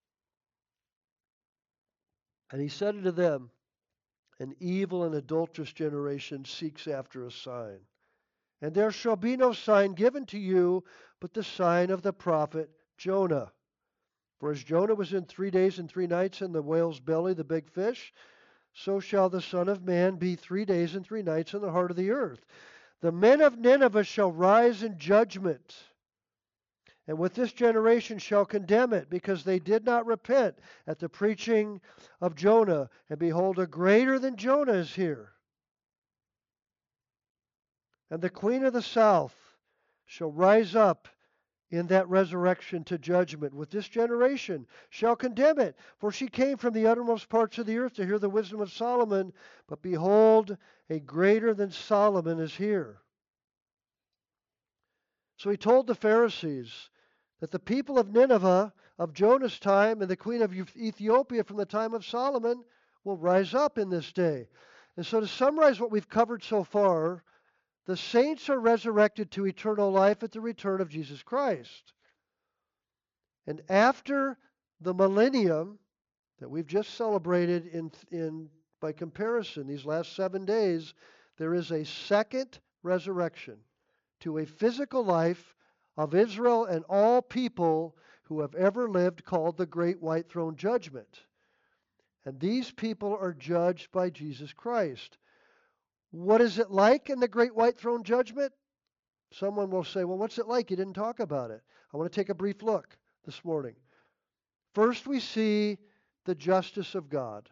And he said unto them, an evil and adulterous generation seeks after a sign. And there shall be no sign given to you but the sign of the prophet Jonah. For as Jonah was in 3 days and 3 nights in the whale's belly, the big fish, so shall the Son of Man be 3 days and 3 nights in the heart of the earth. The men of Nineveh shall rise in judgment, and with this generation shall condemn it, because they did not repent at the preaching of Jonah. And behold, a greater than Jonah is here. And the queen of the south shall rise up in that resurrection to judgment with this generation, shall condemn it. For she came from the uttermost parts of the earth to hear the wisdom of Solomon. But behold, a greater than Solomon is here. So he told the Pharisees that the people of Nineveh of Jonah's time and the queen of Ethiopia from the time of Solomon will rise up in this day. And so to summarize what we've covered so far, the saints are resurrected to eternal life at the return of Jesus Christ. And after the millennium that we've just celebrated by comparison, these last 7 days, there is a second resurrection to a physical life of Israel and all people who have ever lived, called the Great White Throne Judgment. And these people are judged by Jesus Christ. What is it like in the Great White Throne Judgment? Someone will say, well, what's it like? You didn't talk about it. I want to take a brief look this morning. First, we see the justice of God.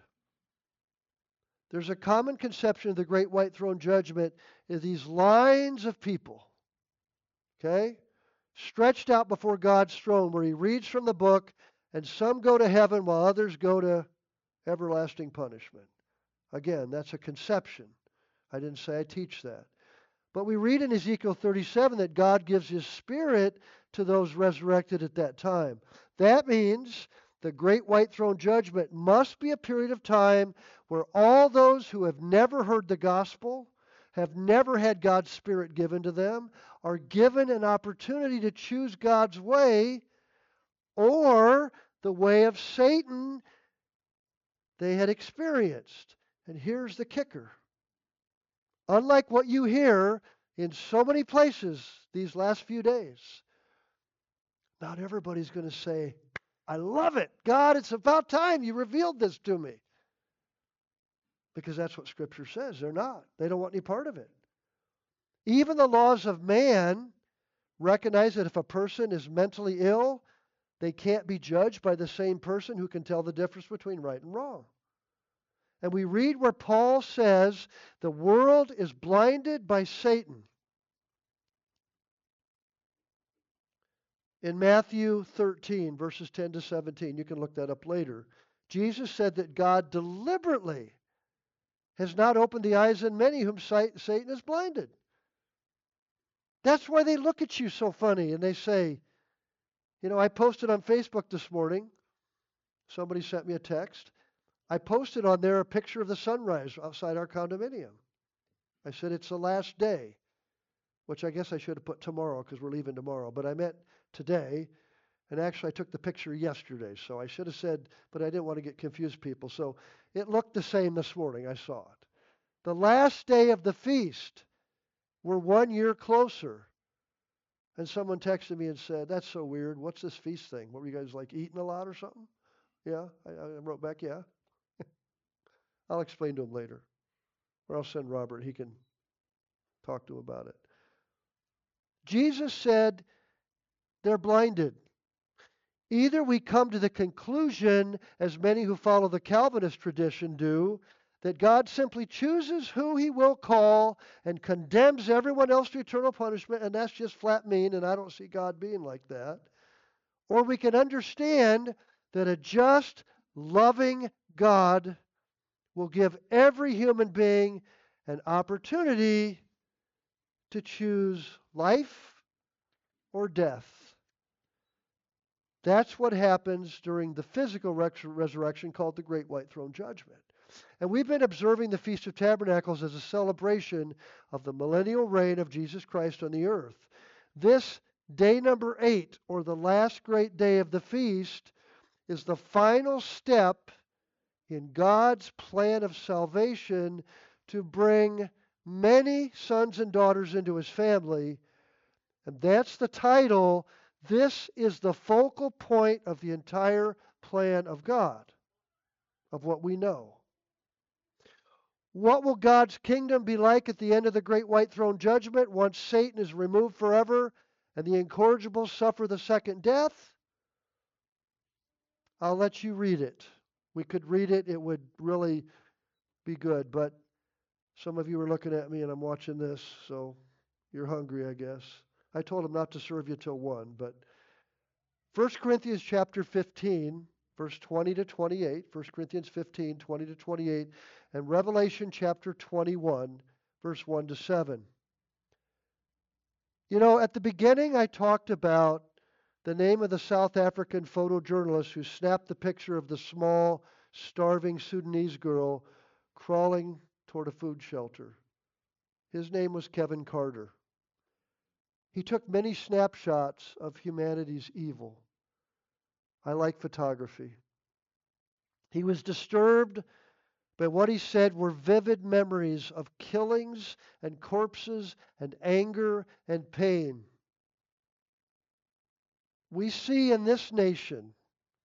There's a common conception of the Great White Throne Judgment is these lines of people, okay, stretched out before God's throne where he reads from the book, and some go to heaven while others go to everlasting punishment. Again, that's a conception. I didn't say I teach that. But we read in Ezekiel 37 that God gives his Spirit to those resurrected at that time. That means the Great White Throne Judgment must be a period of time where all those who have never heard the gospel, have never had God's Spirit given to them, are given an opportunity to choose God's way or the way of Satan they had experienced. And here's the kicker. Unlike what you hear in so many places these last few days, not everybody's going to say, I love it. God, it's about time you revealed this to me. Because that's what Scripture says. They're not. They don't want any part of it. Even the laws of man recognize that if a person is mentally ill, they can't be judged by the same person who can tell the difference between right and wrong. And we read where Paul says the world is blinded by Satan. In Matthew 13, verses 10 to 17, you can look that up later, Jesus said that God deliberately has not opened the eyes in many whom Satan has blinded. That's why they look at you so funny and they say, you know, I posted on Facebook this morning, somebody sent me a text. I posted on there a picture of the sunrise outside our condominium. I said it's the last day, which I guess I should have put tomorrow because we're leaving tomorrow, but I meant today. And actually, I took the picture yesterday, so I should have said, but I didn't want to get confused people. So it looked the same this morning. I saw it. The last day of the feast, we're 1 year closer. And someone texted me and said, that's so weird. What's this feast thing? What were you guys like, eating a lot or something? Yeah, I wrote back, yeah. I'll explain to him later. Or I'll send Robert. He can talk to him about it. Jesus said they're blinded. Either we come to the conclusion, as many who follow the Calvinist tradition do, that God simply chooses who he will call and condemns everyone else to eternal punishment, and that's just flat mean, and I don't see God being like that. Or we can understand that a just, loving God will give every human being an opportunity to choose life or death. That's what happens during the physical resurrection called the Great White Throne Judgment. And we've been observing the Feast of Tabernacles as a celebration of the millennial reign of Jesus Christ on the earth. This day number 8, or the last great day of the feast, is the final step in God's plan of salvation to bring many sons and daughters into his family. And that's the title. This is the focal point of the entire plan of God, of what we know. What will God's kingdom be like at the end of the great white throne judgment once Satan is removed forever and the incorrigibles suffer the second death? I'll let you read it. We could read it. It would really be good. But some of you are looking at me and I'm watching this, so you're hungry, I guess. I told him not to serve you till 1, but 1 Corinthians chapter 15, verse 20 to 28, 1 Corinthians 15, 20 to 28, and Revelation chapter 21, verse 1 to 7. You know, at the beginning I talked about the name of the South African photojournalist who snapped the picture of the small, starving Sudanese girl crawling toward a food shelter. His name was Kevin Carter. He took many snapshots of humanity's evil. I like photography. He was disturbed by what he said were vivid memories of killings and corpses and anger and pain. We see in this nation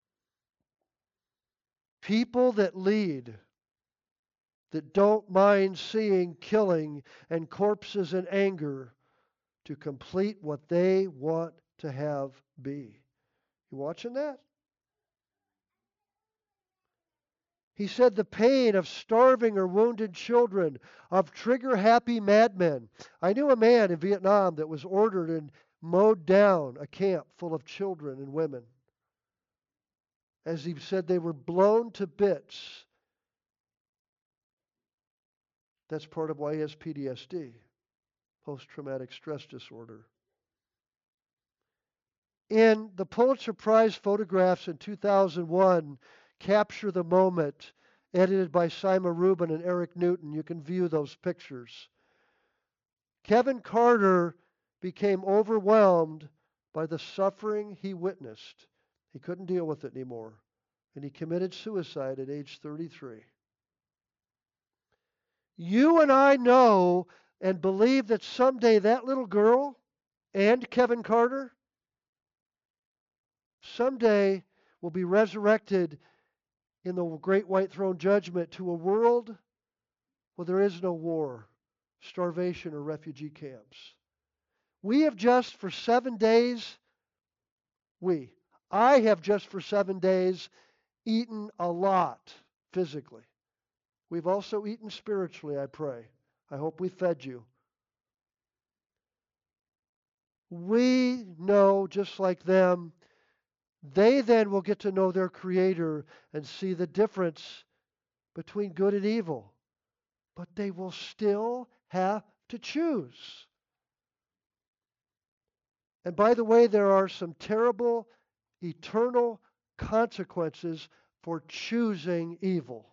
people that lead, that don't mind seeing killing and corpses and anger to complete what they want to have be. You watching that? He said the pain of starving or wounded children, of trigger-happy madmen. I knew a man in Vietnam that was ordered and mowed down a camp full of children and women. As he said, they were blown to bits. That's part of why he has PTSD, post-traumatic stress disorder. In the Pulitzer Prize photographs in 2001, Capture the Moment, edited by Simon Rubin and Eric Newton. You can view those pictures. Kevin Carter became overwhelmed by the suffering he witnessed. He couldn't deal with it anymore, and he committed suicide at age 33. You and I know and believe that someday that little girl and Kevin Carter someday will be resurrected in the great white throne judgment to a world where there is no war, starvation, or refugee camps. We have just for 7 days, I have just for 7 days eaten a lot physically. We've also eaten spiritually, I pray. I hope we fed you. We know, just like them, they then will get to know their Creator and see the difference between good and evil. But they will still have to choose. And by the way, there are some terrible, eternal consequences for choosing evil.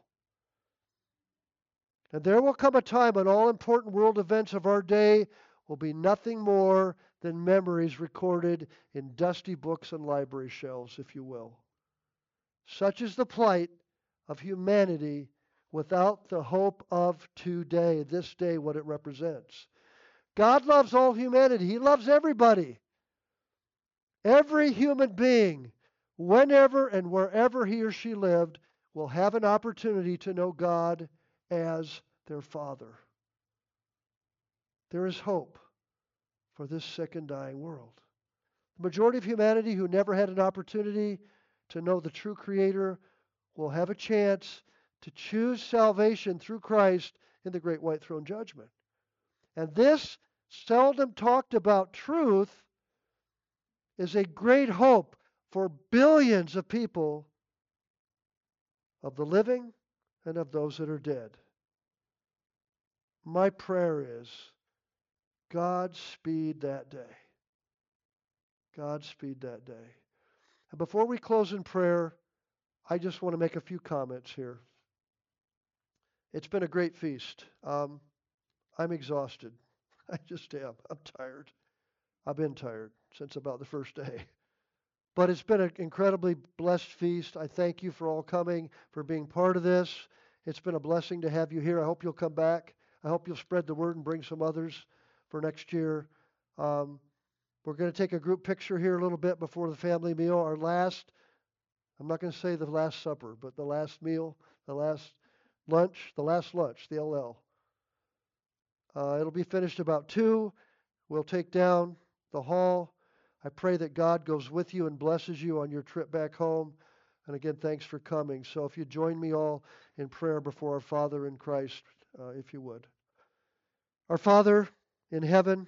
And there will come a time when all important world events of our day will be nothing more than memories recorded in dusty books and library shelves, if you will. Such is the plight of humanity without the hope of today, this day, what it represents. God loves all humanity. He loves everybody. Every human being, whenever and wherever he or she lived, will have an opportunity to know God as their Father. There is hope for this sick and dying world. The majority of humanity who never had an opportunity to know the true Creator will have a chance to choose salvation through Christ in the great white throne judgment. And this seldom talked about truth is a great hope for billions of people, of the living and of those that are dead. My prayer is, God speed that day. God speed that day. And before we close in prayer, I just want to make a few comments here. It's been a great feast. I'm exhausted. I just am. I'm tired. I've been tired since about the first day. But it's been an incredibly blessed feast. I thank you for all coming, for being part of this. It's been a blessing to have you here. I hope you'll come back. I hope you'll spread the word and bring some others for next year. Um, we're going to take a group picture here a little bit before the family meal. Our last, I'm not going to say the last supper, but the last meal, the last lunch, the LL. It'll be finished about 2. We'll take down the hall. I pray that God goes with you and blesses you on your trip back home. And again, thanks for coming. So if you join me all in prayer before our Father in Christ, if you would. Our Father in heaven,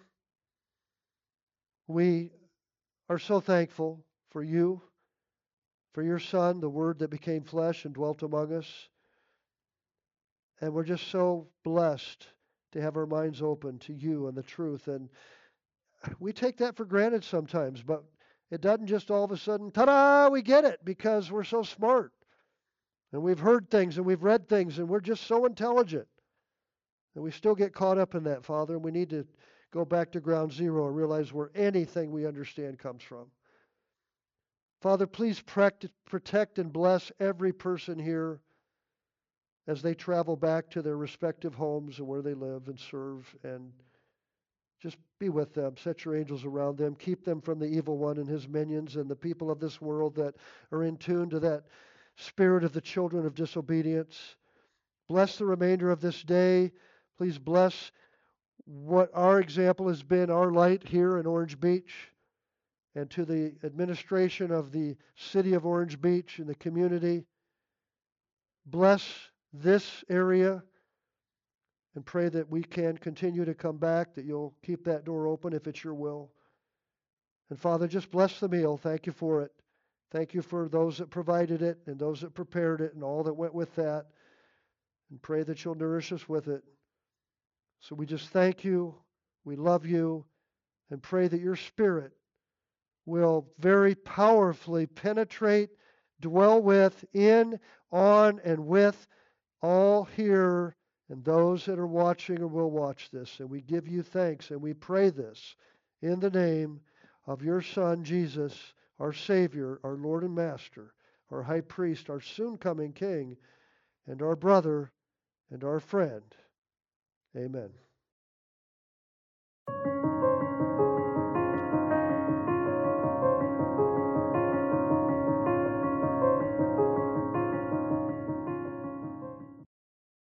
we are so thankful for you, for your Son, the Word that became flesh and dwelt among us. And we're just so blessed to have our minds open to you and the truth. And we take that for granted sometimes, but it doesn't just all of a sudden, ta-da, we get it because we're so smart. And we've heard things and we've read things and we're just so intelligent. And we still get caught up in that, Father. And we need to go back to ground zero and realize where anything we understand comes from. Father, please protect and bless every person here as they travel back to their respective homes and where they live and serve, and just be with them. Set your angels around them. Keep them from the evil one and his minions and the people of this world that are in tune to that spirit of the children of disobedience. Bless the remainder of this day. Please bless what our example has been, our light here in Orange Beach, and to the administration of the city of Orange Beach and the community. Bless this area and pray that we can continue to come back, that you'll keep that door open if it's your will. And Father, just bless the meal. Thank you for it. Thank you for those that provided it and those that prepared it and all that went with that. And pray that you'll nourish us with it. So we just thank you. We love you and pray that your Spirit will very powerfully penetrate, dwell with, in, on, and with all here and those that are watching or will watch this. And we give you thanks and we pray this in the name of your Son, Jesus, our Savior, our Lord and Master, our High Priest, our soon coming King, and our brother and our friend. Amen.